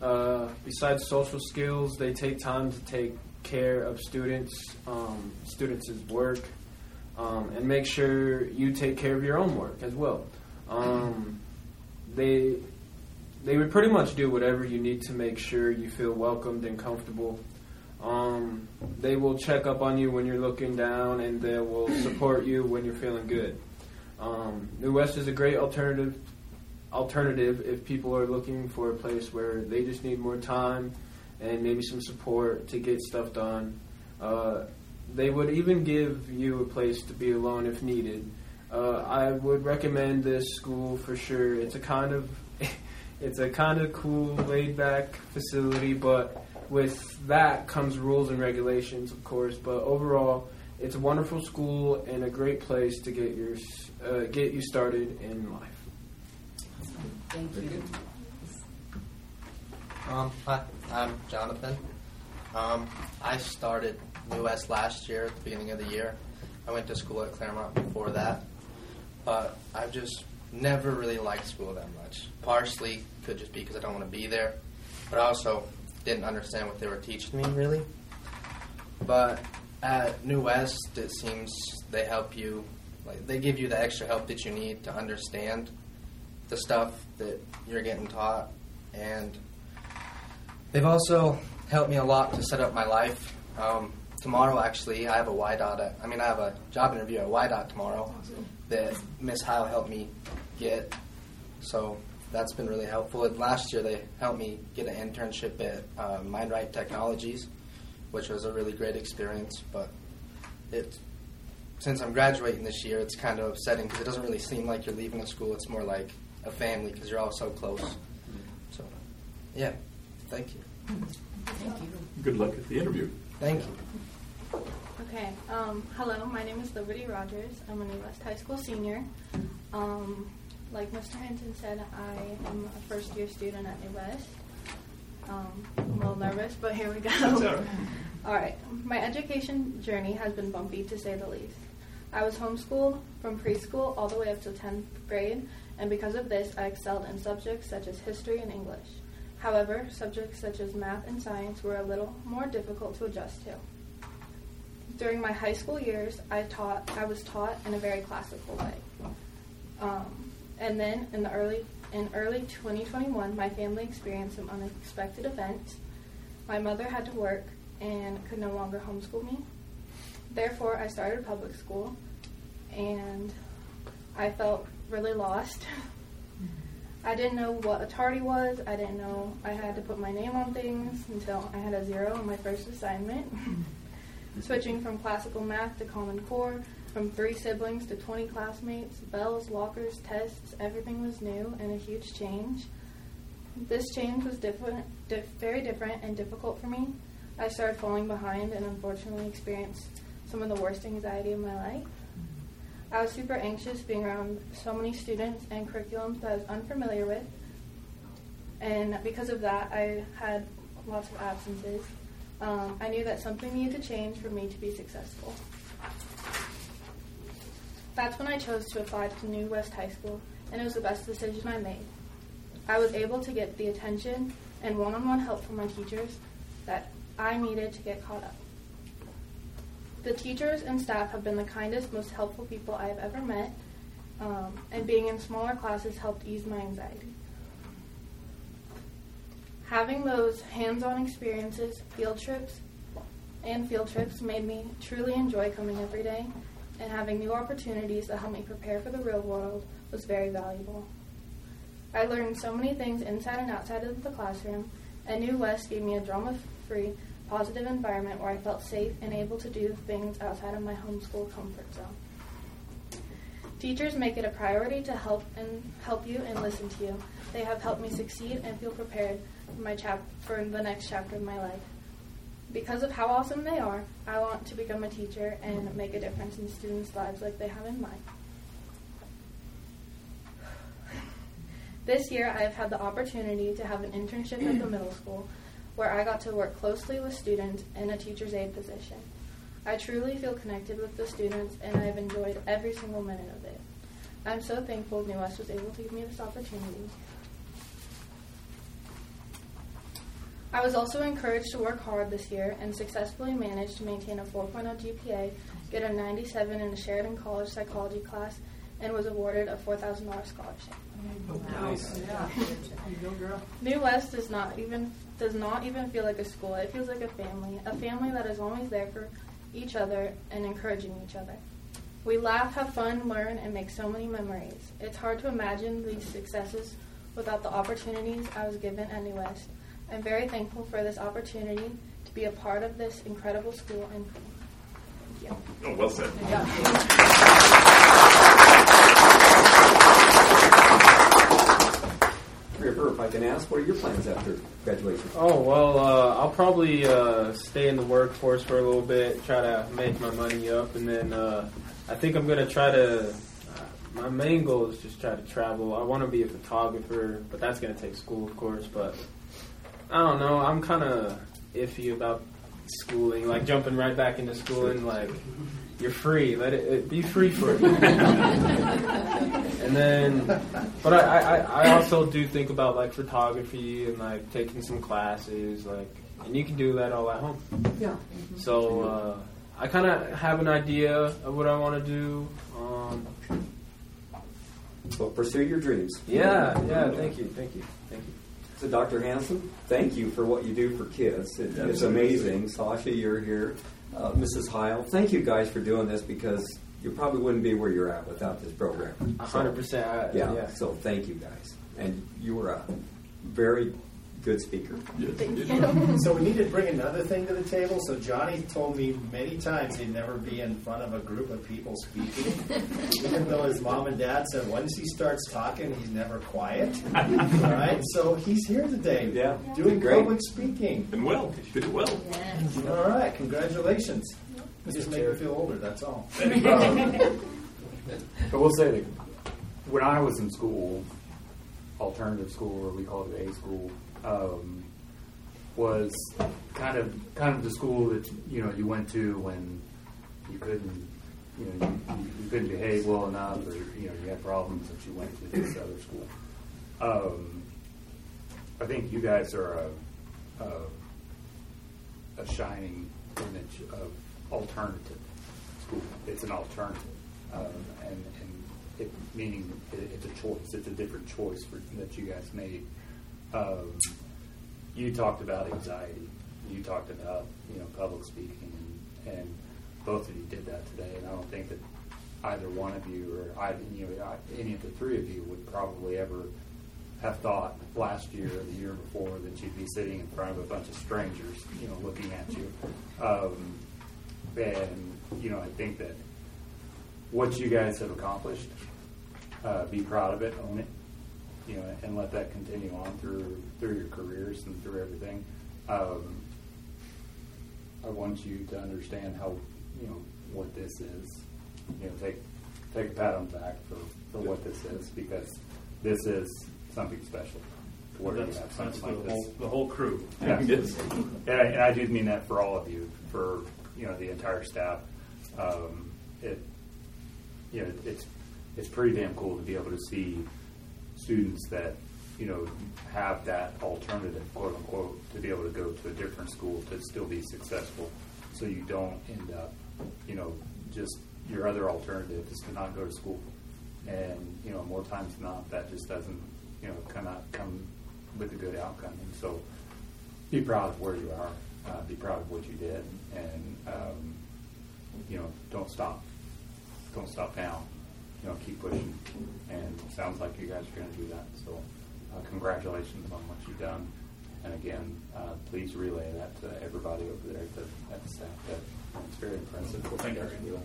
Uh, besides social skills, they take time to take care of students, um, students' work, um, and make sure you take care of your own work as well. Um, they they would pretty much do whatever you need to make sure you feel welcomed and comfortable. Um, they will check up on you when you're looking down, and they will support you when you're feeling good. Um, New West is a great alternative alternative if people are looking for a place where they just need more time and maybe some support to get stuff done. Uh, they would even give you a place to be alone if needed. Uh, I would recommend this school for sure. It's a kind of it's a kind of cool, laid-back facility, but with that comes rules and regulations, of course. But overall, it's a wonderful school and a great place to get your uh, get you started in life. Thank you. Um, hi, I'm Jonathan. Um, I started New West last year at the beginning of the year. I went to school at Claremont before that, but I've just never really liked school that much. Partially could just be because I don't want to be there, but I also didn't understand what they were teaching me really. But at New West, it seems they help you, like they give you the extra help that you need to understand the stuff that you're getting taught, and they've also helped me a lot to set up my life. Um, tomorrow, actually, I have a Y DOT. At, I mean, I have a job interview at Y DOT tomorrow that Miss Heil helped me get. So that's been really helpful. And last year, they helped me get an internship at uh, MindRight Technologies, which was a really great experience. But it, since I'm graduating this year, it's kind of upsetting because it doesn't really seem like you're leaving a school. It's more like a family because you're all so close. So, yeah, thank you. Thank you. Good luck at the interview. Thank you. Okay, um, hello, my name is Liberty Rogers. I'm a New West High School senior. Um, like Mister Hinton said, I am a first-year student at New West. Um, I'm a little nervous, but here we go. That's all right. All right, my education journey has been bumpy, to say the least. I was homeschooled from preschool all the way up to tenth grade, and because of this, I excelled in subjects such as history and English. However, subjects such as math and science were a little more difficult to adjust to. During my high school years, I taught. I was taught in a very classical way. Um, and then, in the early in early twenty twenty-one, my family experienced some unexpected events. My mother had to work and could no longer homeschool me. Therefore, I started public school, and I felt really lost. I didn't know what a tardy was. I didn't know I had to put my name on things until I had a zero on my first assignment. Switching from classical math to Common Core, from three siblings to twenty classmates, bells, lockers, tests, everything was new and a huge change. This change was different, diff, very different and difficult for me. I started falling behind and unfortunately experienced some of the worst anxiety of my life. I was super anxious being around so many students and curriculums that I was unfamiliar with. And because of that, I had lots of absences. Um, I knew that something needed to change for me to be successful. That's when I chose to apply to New West High School, and it was the best decision I made. I was able to get the attention and one-on-one help from my teachers that I needed to get caught up. The teachers and staff have been the kindest, most helpful people I have ever met, um, and being in smaller classes helped ease my anxiety. Having those hands-on experiences, field trips, and field trips made me truly enjoy coming every day, and having new opportunities that helped me prepare for the real world was very valuable. I learned so many things inside and outside of the classroom, and New West gave me a drama-free, positive environment where I felt safe and able to do things outside of my homeschool comfort zone. Teachers make it a priority to help and help you and listen to you. They have helped me succeed and feel prepared for my chap- for the next chapter of my life. Because of how awesome they are, I want to become a teacher and make a difference in students' lives like they have in mine. This year, I have had the opportunity to have an internship at the middle school, where I got to work closely with students in a teacher's aide position. I truly feel connected with the students, and I have enjoyed every single minute of it. I'm so thankful New West was able to give me this opportunity. I was also encouraged to work hard this year and successfully managed to maintain a four point oh G P A, get a ninety-seven in a Sheridan College psychology class, and was awarded a four thousand dollars scholarship. Nice. Yeah. You go, girl. New West does not even does not even feel like a school. It feels like a family, a family that is always there for each other and encouraging each other. We laugh, have fun, learn, and make so many memories. It's hard to imagine these successes without the opportunities I was given at New West. I'm very thankful for this opportunity to be a part of this incredible school and thank you. Oh, well said. River, if I can ask, what are your plans after graduation? Oh, well, uh, I'll probably uh, stay in the workforce for a little bit, try to make my money up, and then uh, I think I'm going to try to, uh, my main goal is just try to travel. I want to be a photographer, but that's going to take school, of course, but I don't know. I'm kind of iffy about schooling, like jumping right back into schooling, like, you're free. Let it, it be free for you. And then, but I, I, I also do think about like photography and like taking some classes, like, and you can do that all at home. Yeah. So uh, I kind of have an idea of what I want to do. Um, So pursue your dreams. yeah, yeah. Thank you, thank you, thank you. So Doctor Hanson, thank you for what you do for kids. It, it's amazing. Sasha, you're here. Uh, Missus Heil, thank you guys for doing this because you probably wouldn't be where you're at without this program. A hundred percent. Yeah, Yeah. so thank you guys. And you were a very good speaker. So we need to bring another thing to the table. So Johnny told me many times he'd never be in front of a group of people speaking, even though his mom and dad said once he starts talking, he's never quiet. All right, so he's here today, yeah, doing great. public speaking. And well, did it well. All right, congratulations. You just make me feel older. That's all. I will say that when I was in school, alternative school, or we called it A school, um, was kind of kind of the school that you know you went to when you couldn't you know you, you couldn't behave well enough, or you know you had problems, that you went to this other school. Um, I think you guys are a, a a shining image of alternative school. It's an alternative, um, and, and it, meaning it, it's a choice. It's a different choice for, that you guys made. Um, you talked about anxiety. You talked about you know public speaking, and, and both of you did that today. And I don't think that either one of you or I, you know, any of the three of you would probably ever have thought last year or the year before that you'd be sitting in front of a bunch of strangers, you know, looking at you. Um, and you know, I think that what you guys have accomplished, uh, be proud of it, own it. You know, and let that continue on through through your careers and through everything. Um, I want you to understand how you know what this is. You know, take take a pat on the back for, for what this is, because this is something special. Well, that's, have that's the, like whole, this. the whole crew. Yeah. and, I, and I do mean that for all of you, for you know the entire staff. Um, it you know it's it's pretty damn cool to be able to see students that you know have that alternative, quote unquote, to be able to go to a different school to still be successful. So you don't end up, you know, just your other alternative is to not go to school, and you know more times than not that just doesn't you know come out come with a good outcome. And so be proud of where you are, uh, be proud of what you did, and um, you know don't stop, don't stop now. You know, keep pushing, and it sounds like you guys are going to do that. So, uh, congratulations on what you've done, and again, uh, please relay that to everybody over there at the, at the staff. That it's very impressive. Well, thank you.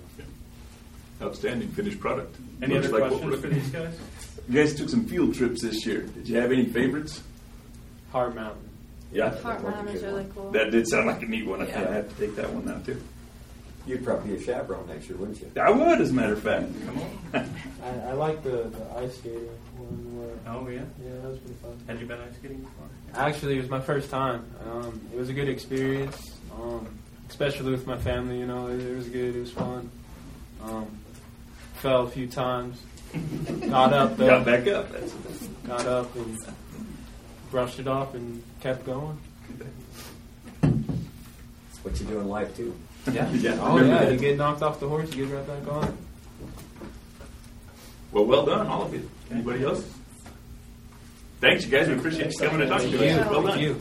Outstanding finished product. Any Looks other like what questions we're for looking these at. guys? You guys took some field trips this year. Did you have any favorites? Hard Mountain. Yeah, Heart Mountain is really cool. that did sound like a neat one. I Yeah. think I have to take that one now too. You'd probably be a chaperone next year, wouldn't you? I would, as a matter of fact. Come on. I, I like the, the ice skating one. Where, Oh, yeah? Yeah, that was pretty fun. Had you been ice skating before? Actually, it was my first time. Um, it was a good experience, um, especially with my family. You know, it, it was good. It was fun. Um, fell a few times. Got up. Though. Got back up. That's Got up and brushed it off and kept going. That's what you do in life too. Yeah. Yeah. Oh yeah. You get knocked off the horse, you get right back on. Well, well done, all of you. Anybody else? Thanks, you guys. We appreciate you coming to talk to us. Well done. Thank you.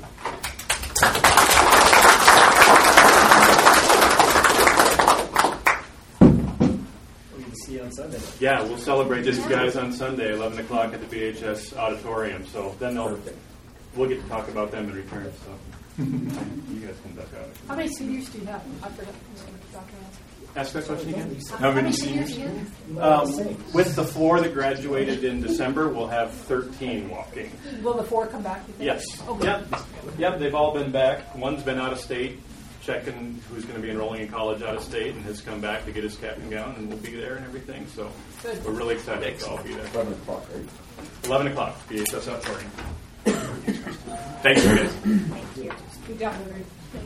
See you on Sunday. Yeah, we'll celebrate this, you guys, on Sunday, eleven o'clock at the B H S auditorium. So then they'll, we'll get to talk about them in return. So you guys can duck out. How many seniors do you have? I forgot. Doctor asked. Ask that question again. How many seniors? Um, with the four that graduated in December, we'll have thirteen walking. Will the four come back? You think? Yes. Oh, good. Yep. Yep. They've all been back. One's been out of state, checking who's going to be enrolling in college out of state, and has come back to get his cap and gown, and we'll be there and everything. So Good. we're really excited to all be there. Eleven o'clock, right? Eleven o'clock. B H S auditorium. Thanks, you guys. Thank you. Good job, Larry.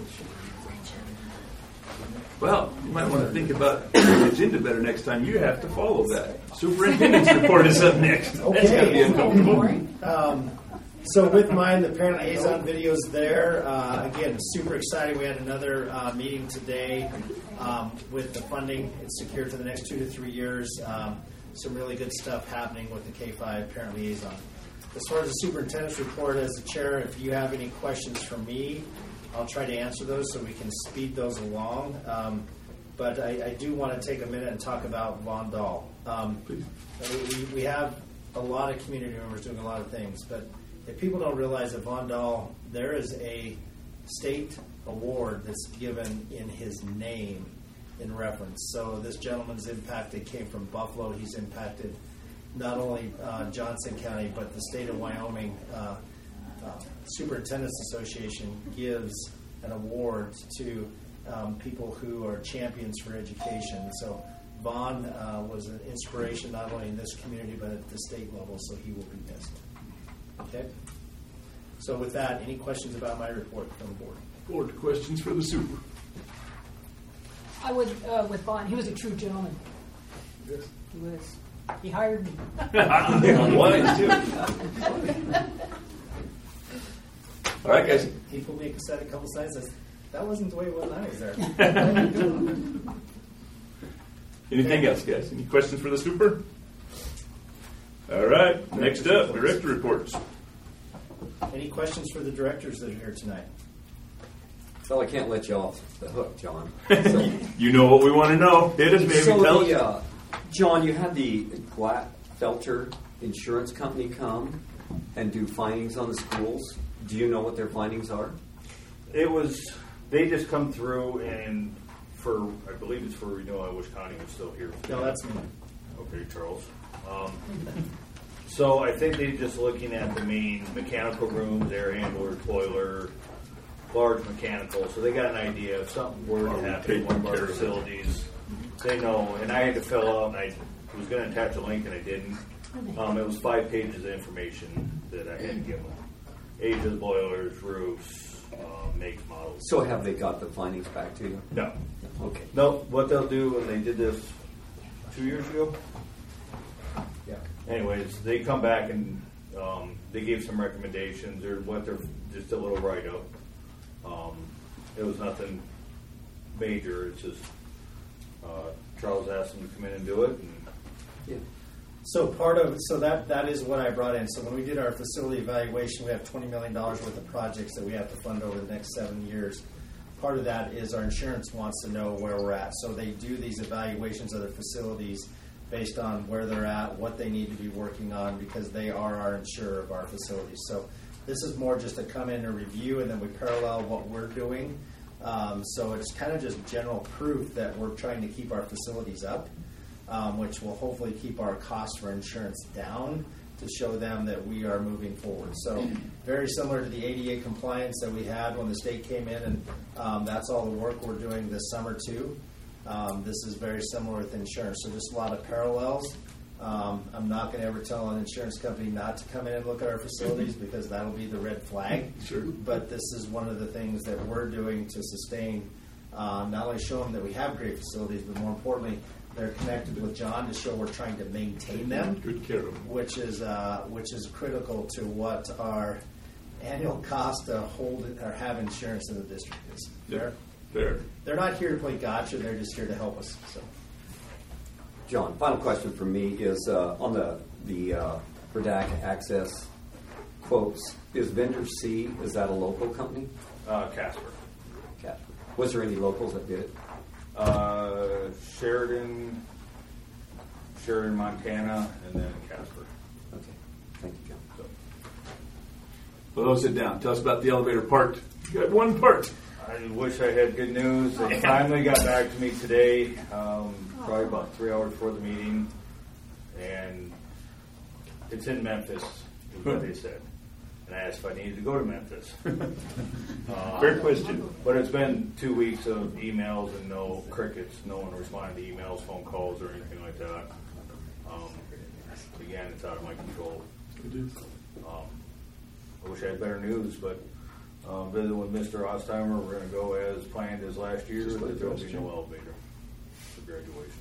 Well, you might want to think about the agenda better next time. You have to follow that. Superintendent's report is up next. That's going to be uncomfortable. Um, so with mine, the parent liaison videos there. Uh, again, super excited. We had another uh, meeting today um, with the funding. It's secured for the next two to three years. Um, some really good stuff happening with the K five parent liaison. As far as the superintendent's report, as the chair, if you have any questions for me, I'll try to answer those so we can speed those along. Um, but I, I do want to take a minute and talk about Von Dahl. Um, we, we have a lot of community members doing a lot of things, but if people don't realize that Von Dahl, there is a state award that's given in his name in reference. So this gentleman's impacted, came from Buffalo. He's impacted not only uh, Johnson County, but the state of Wyoming. Uh, Uh, Superintendents Association gives an award to um, people who are champions for education. So Vaughn uh, was an inspiration not only in this community but at the state level, so he will be missed. Okay? So with that, any questions about my report from the board? Board questions for the super. I would, uh, with Vaughn, he was a true gentleman. Yes. He was. He hired me. One, two. All right, guys. He pulled me aside a couple times and says, that wasn't the way it was when I was there. Anything else, guys? Any questions for the super? All right. Next up, director reports. Any questions for the directors that are here tonight? Well, I can't let you off the hook, John. So, you know what we want to know. Hit us, baby. So Tell the, us. uh, John, you had the Glatfelter Insurance Company come and do findings on the schools. Do you know what their findings are? It was, they just come through and for, I believe it's for renewal. I wish Connie was still here. No, that's me. Okay, Charles. Um, so I think they're just looking at the main mechanical rooms, air handler, toiler, large mechanical. So they got an idea if something were to happen in one of our facilities. They know, and I had to fill out, and I was going to attach a link, and I didn't. Um, it was five pages of information that I had to give them. Age of the boilers, roofs, uh, makes, models. So have they got the findings back to you? No. Okay. No, what they'll do, and they did this two years ago. Yeah. Anyways, they come back and um, they gave some recommendations or what they're just a little write up. Um, it was nothing major. It's just uh, Charles asked them to come in and do it. And yeah. So part of so that that is what I brought in. So when we did our facility evaluation, we have twenty million dollars worth of projects that we have to fund over the next seven years. Part of that is our insurance wants to know where we're at. So they do these evaluations of their facilities based on where they're at, what they need to be working on, because they are our insurer of our facilities. So this is more just to come in and review, and then we parallel what we're doing. Um, so it's kind of just general proof that we're trying to keep our facilities up, um, which will hopefully keep our cost for insurance down to show them that we are moving forward. So very similar to the A D A compliance that we had when the state came in, and um, that's all the work we're doing this summer too. Um, this is very similar with insurance. So just a lot of parallels. Um, I'm not going to ever tell an insurance company not to come in and look at our facilities because that'll be the red flag. Sure. But this is one of the things that we're doing to sustain, uh, not only show them that we have great facilities, but more importantly, they're connected with John to show we're trying to maintain them. Good care of them. Which is uh, which is critical to what our annual cost to hold it or have insurance in the district is. Fair? Fair. They're not here to play gotcha. They're just here to help us. So, John, final question from me is uh, on the the uh, V R D A C access quotes. Is Vendor C, is that a local company? Uh, Casper. Casper. Was there any locals that did it? Uh, Sheridan, Sheridan, Montana, and then Casper. Okay. Thank you, John. So. Well, sit down. Tell us about the elevator part. You got one part. I wish I had good news. They finally got back to me today, um, probably about three hours before the meeting, and it's in Memphis, is what they said. And I asked if I needed to go to Memphis. uh, Fair question. But it's been two weeks of emails and no crickets. No one responded to emails, phone calls, or anything like that. Um, again, it's out of my control. It is. Um, I wish I had better news, but um, visiting with Mister Ostheimer, we're going to go as planned as last year. That there will be no elevator for graduation.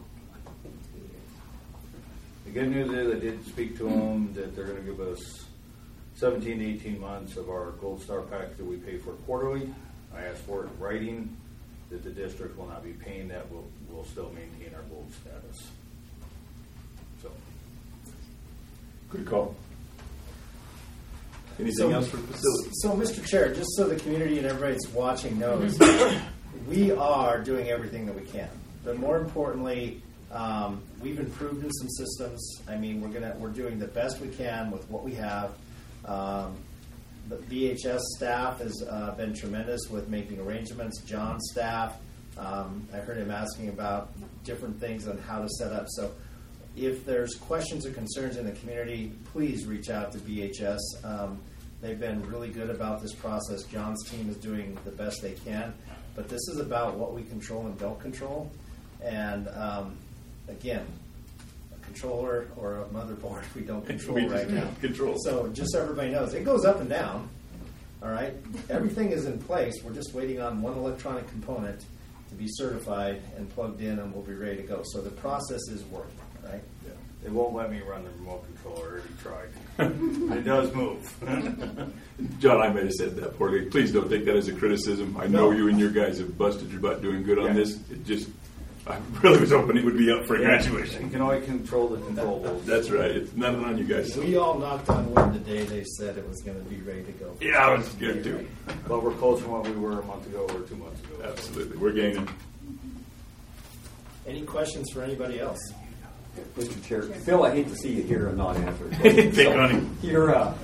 The good news is I did speak to them that they're going to give us seventeen to eighteen months of our Gold Star package that we pay for quarterly. I asked for it in writing that the district will not be paying that. We'll, we'll still maintain our gold status. So, good call. Anything so, else for facilities? So, Mister Chair, just so the community and everybody that's watching knows, we are doing everything that we can. But more importantly, um, we've improved in some systems. I mean, we're gonna we're doing the best we can with what we have. Um, the V H S staff has uh, been tremendous with making arrangements. John's staff, um, I heard him asking about different things on how to set up. So, if there's questions or concerns in the community, please reach out to V H S. Um, they've been really good about this process. John's team is doing the best they can. But this is about what we control and don't control. And um, again, a controller or a motherboard we don't control we right now. Control. So just so everybody knows, it goes up and down. All right? Everything is in place. We're just waiting on one electronic component to be certified and plugged in, and we'll be ready to go. So the process is working. Right? Yeah. They won't let me run the remote controller. I already tried. It does move. John, I might have said that poorly. Please don't take that as a criticism. I know No. you and your guys have busted your butt doing good on this. It just, I really was hoping it would be up for Yeah. graduation. You can always control the controllables. That's right. It's nothing on you guys. We all knocked on wood the day they said it was going to be ready to go. Yeah, I was scared too. But we're closer than what we were a month ago or two months ago. Absolutely. We're gaining. Any questions for anybody else? Mister Chair, Phil, I hate to see you here and not answer. Take So, on him. Your, uh,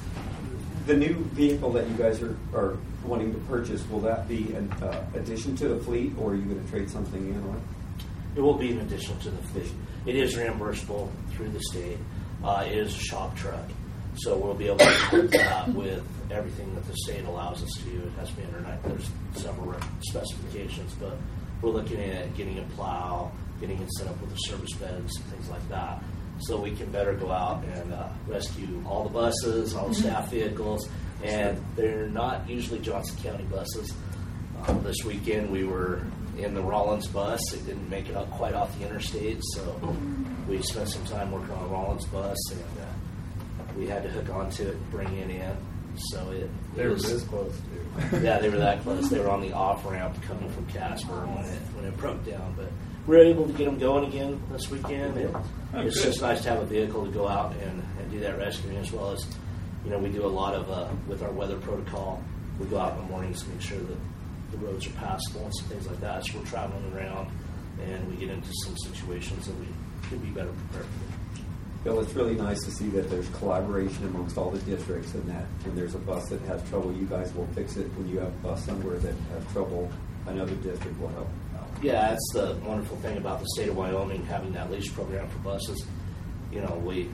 the new vehicle that you guys are, are wanting to purchase, will that be an uh, addition to the fleet, or are you going to trade something in on it? It will be in addition to the fleet. It is reimbursable through the state. Uh, it is a shop truck. So we'll be able to put that with everything that the state allows us to do. It has to be under nine. There's several specifications, but we're looking at getting a plow, getting it set up with the service beds, things like that, so we can better go out and uh, rescue all the buses, all the staff vehicles, and they're not usually Johnson County buses. Uh, this weekend we were in the Rollins bus. It didn't make it up quite off the interstate, so we spent some time working on a Rollins bus, and uh, we had to hook onto it and bring it in. So it, They it were was, this close, too. Yeah, they were that close. They were on the off ramp coming from Casper when it when it broke down, but we were able to get them going again this weekend. And Oh, it's good. just nice to have a vehicle to go out and, and do that rescuing, as well as, you know, we do a lot of uh, with our weather protocol. We go out in the mornings to make sure that the roads are passable and some things like that. So we're traveling around and we get into some situations that we could be better prepared for. Bill, it's really nice to see that there's collaboration amongst all the districts, and that when there's a bus that has trouble, you guys will fix it. When you have a bus somewhere that has trouble, another district will help out. Yeah, that's the wonderful thing about the state of Wyoming having that lease program for buses. You know, we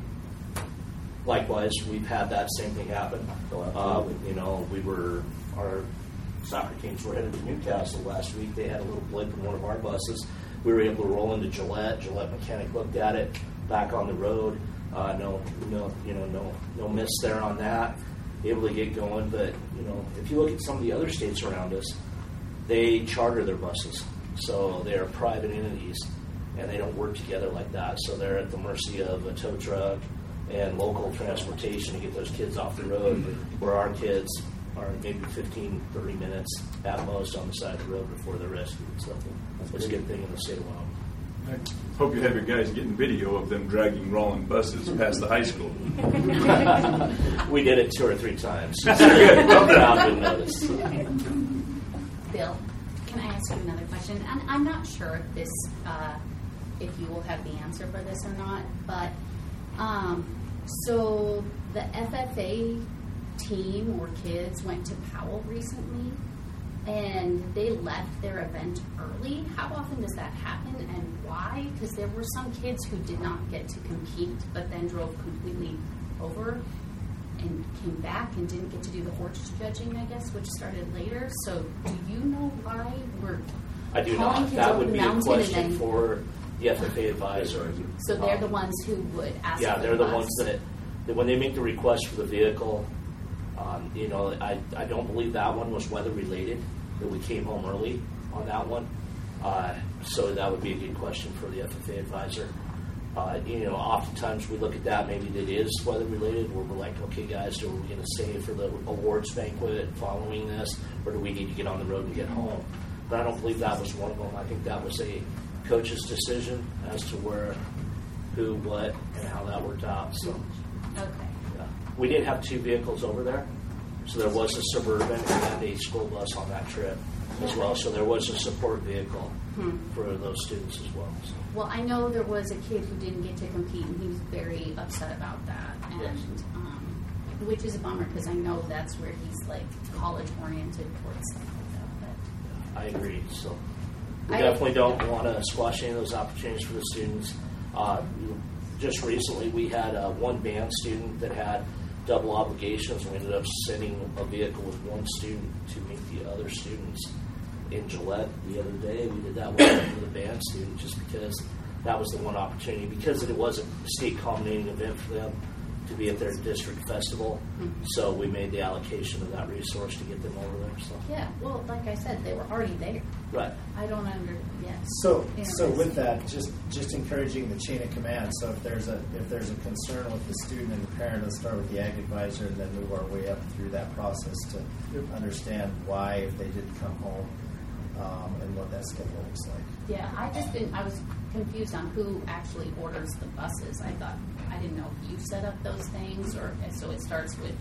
likewise we've had that same thing happen. Uh, you know, we were our soccer teams were headed to Newcastle last week. They had a little blip in one of our buses. We were able to roll into Gillette. Gillette mechanic looked at it, back on the road. Uh, no, no, you know, no, no miss there on that. Able to get going, but you know, if you look at some of the other states around us, they charter their buses, so they are private entities, and they don't work together like that. So they're at the mercy of a tow truck and local transportation to get those kids off the road, where our kids are maybe fifteen, thirty minutes at most on the side of the road before they're rescued. So that's a good thing in the state of Wyoming. I hope you have your guys getting video of them dragging rolling buses past the high school. We did it two or three times. Good. Well done. Notice. Bill, can I ask you another question? And I'm not sure if this, uh, if you will have the answer for this or not, but um, so the F F A team or kids went to Powell recently, and they left their event early. How often does that happen, and why? Because there were some kids who did not get to compete, but then drove completely over and came back and didn't get to do the horse judging, I guess, which started later. So do you know why we're I do calling not. kids That over would the be a mountain question and then, for the F F A advisor. so they're Um, the ones who would ask Yeah, for they're the the bus. ones that, that when they make the request for the vehicle, um, you know, I, I don't believe that one was weather related, that we came home early on that one. Uh, so that would be a good question for the F F A advisor. Uh, you know, oftentimes we look at that, maybe it is weather related, where we're like, okay guys, are we going to stay for the awards banquet following this, or do we need to get on the road and get home? But I don't believe that was one of them. I think that was a coach's decision as to where, who, what, and how that worked out. So, Okay. yeah. We did have two vehicles over there. So there was a Suburban and a school bus on that trip as well. So there was a support vehicle Hmm. for those students as well. So. Well, I know there was a kid who didn't get to compete, and he was very upset about that, and Yes. um, which is a bummer because I know that's where he's like college oriented towards stuff like that. I agree. So we I- definitely don't want to squash any of those opportunities for the students. Uh, just recently, we had uh, one band student that had double obligations. We ended up sending a vehicle with one student to meet the other students in Gillette the other day. We did that with the band student just because that was the one opportunity, because it was a state culminating event for them to be at their district festival. Mhm. So we made the allocation of that resource to get them over there. So. Yeah, well, like I said, they were already there. Right. I don't under yes. So, Yeah. so with that, just just encouraging the chain of command. So if there's a if there's a concern with the student and the parent, let's start with the ag advisor and then move our way up through that process to understand why, if they didn't come home, um, and what that schedule looks like. Yeah, I just didn't. I was confused on who actually orders the buses. I thought I didn't know if you set up those things, or so it starts with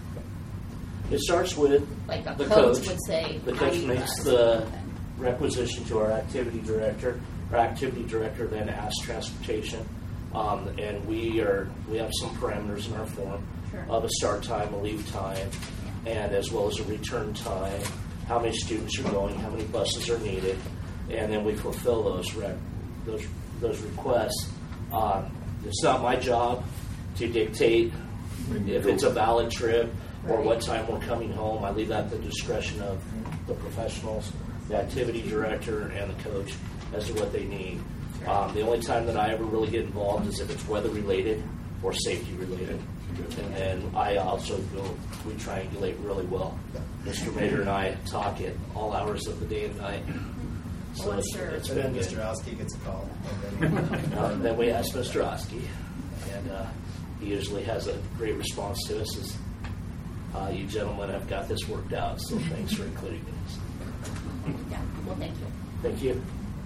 It starts with like a the coach, coach. would say. The I coach need makes bus. the requisition to our activity director. Our activity director then asks transportation, um, and we are we have some parameters in our form Sure. of a start time, a leave time, and as well as a return time. How many students are going? How many buses are needed? And then we fulfill those rec- those those requests. Um, it's not my job to dictate if it's a valid trip or what time we're coming home. I leave that at the discretion of the professionals, the activity director, and the coach as to what they need. Um, the only time that I ever really get involved is if it's weather related or safety related. And then I also go, we triangulate really well. Mister Mater and I talk at all hours of the day and night. So Well, it's, sure. it's And been then good. Mister Oski gets a call. Uh, then we ask Mister Oski, and uh, he usually has a great response to us. Is, uh, you gentlemen have got this worked out, so thanks for including us. Yeah. Well, thank you. Thank you.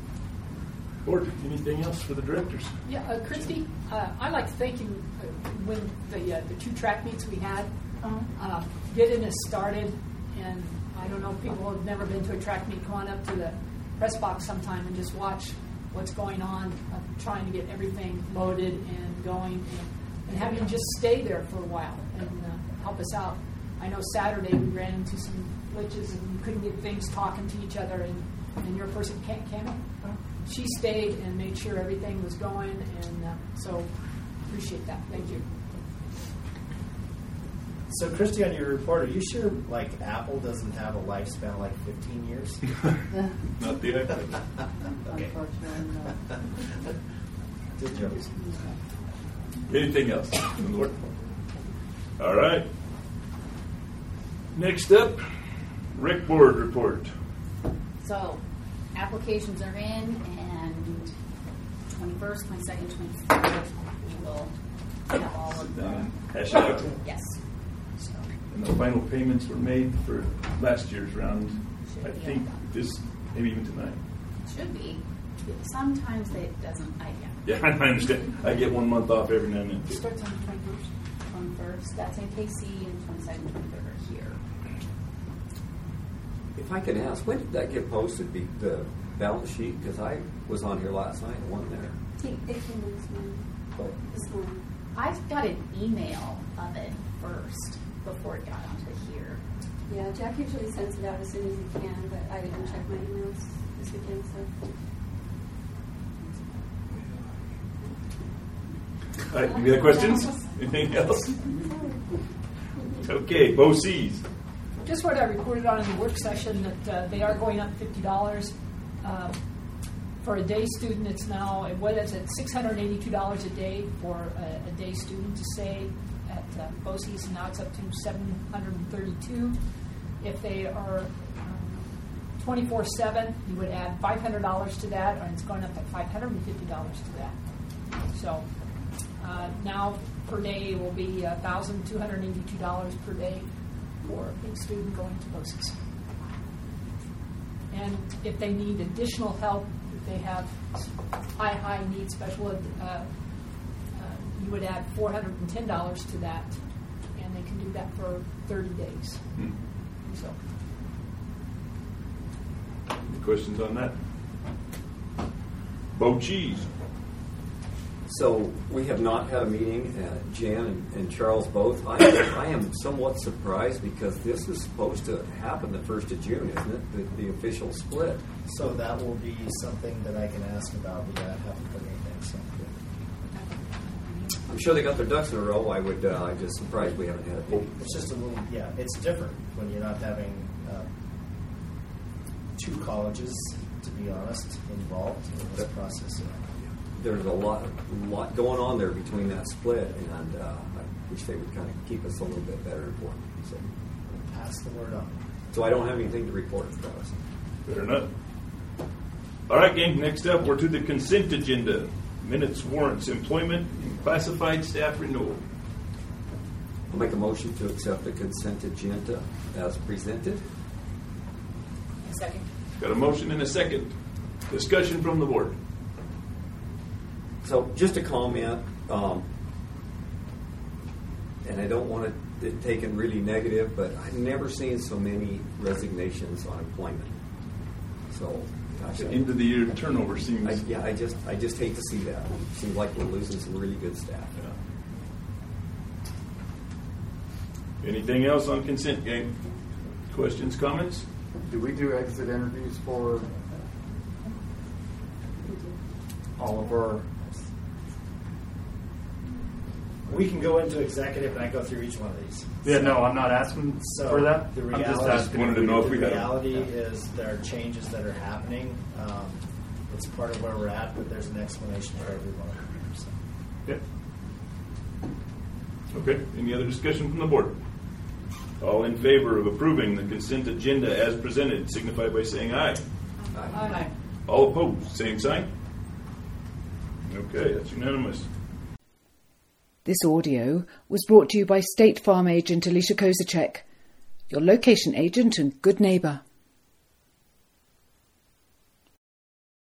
Board, anything else for the directors? Yeah, uh, Christy, uh, I'd like to thank you uh, when the uh, the two track meets we had, uh, getting us started. And I don't know, people who have never been to a track meet, come on up to the press box sometime and just watch what's going on, uh, trying to get everything loaded and going, and, and having just stay there for a while and uh, help us out. I know Saturday we ran into some glitches and we couldn't get things talking to each other, and, and your person, Cam, Cam, she stayed and made sure everything was going, and uh, so appreciate that. Thank you. So, Christy, on your report, are you sure, like, Apple doesn't have a lifespan of like fifteen years? Not the iPhone. Okay. Good job. Anything else from the board? All right. Next up, Rec Board report. So, applications are in, and twenty-first, twenty-second, twenty-third, we will have all of the. And hash it out. Yes. So. And the final payments were made for last year's round. Should I be think on this, maybe even tonight. Should be. Sometimes it doesn't. I yeah. Yeah, I understand. I get one month off every now and then It too. starts on the twenty-first. twenty-first. That's in K C, and twenty-second, twenty-third are here. If I could ask, when did that get posted, the, the balance sheet? Because I was on here last night and wasn't there. It came in this morning. Oh. This morning. I got an email of it first before it got onto here. Yeah, Jack usually sends it out as soon as he can, but I didn't check my emails this weekend, so. All right, any other questions? Anything else? Okay, B O C Es. Just what I reported on in the work session, that uh, they are going up fifty dollars. Uh, for a day student, it's now, what is it, six hundred eighty-two dollars a day for a, a day student to stay at uh, B O C Es, and now it's up to seven hundred thirty-two dollars. If they are um, twenty-four seven, you would add five hundred dollars to that, and it's going up at five hundred fifty dollars to that. So uh, now per day will be one thousand two hundred eighty-two dollars per day for a student going to B O C Es. And if they need additional help, if they have high, high need special ed, uh, uh, you would add four hundred ten dollars to that, and they can do that for thirty days. Hmm. So. Any questions on that? Bo Cheese. So we have not had a meeting, uh, Jan and, and Charles both. I, I am somewhat surprised because this is supposed to happen the first of June, isn't it? The, the official split. So that will be something that I can ask about, but I haven't heard anything. So. I'm sure they got their ducks in a row. I would. Uh, I'm just surprised we haven't had a meeting. It's just a little, yeah, it's different when you're not having uh, two colleges, to be honest, involved in this process. There's a lot, a lot going on there between that split, and uh, I wish they would kind of keep us a little bit better informed. So pass the word on. So I don't have anything to report, Travis. Better not. All right, gang. Next up, we're to the consent agenda. Minutes, warrants, employment, and classified staff renewal. I'll make a motion to accept the consent agenda as presented. Second. Got a motion and a second. Discussion from the board. So just a comment, um, and I don't want it taken really negative, but I've never seen so many resignations on employment. So, gosh, The end of the year turnover seems. I, yeah, I just I just hate to see that. It seems like we're losing some really good staff. Yeah. Anything else on consent, gang? Questions, comments? Do we do exit interviews for all of our? We can go into executive, and I go through each one of these. Yeah, no, I'm not asking So for that. The I'm reality, just asking. Wanted to know if we the had- reality is there are changes that are happening. Um, it's part of where we're at, but there's an explanation for every one of them. So. Yep. Okay. Any other discussion from the board? All in favor of approving the consent agenda as presented, signify by saying aye. Aye. All opposed, same sign. Okay, that's unanimous. This audio was brought to you by State Farm agent Alicia Kozachek, your location agent and good neighbour.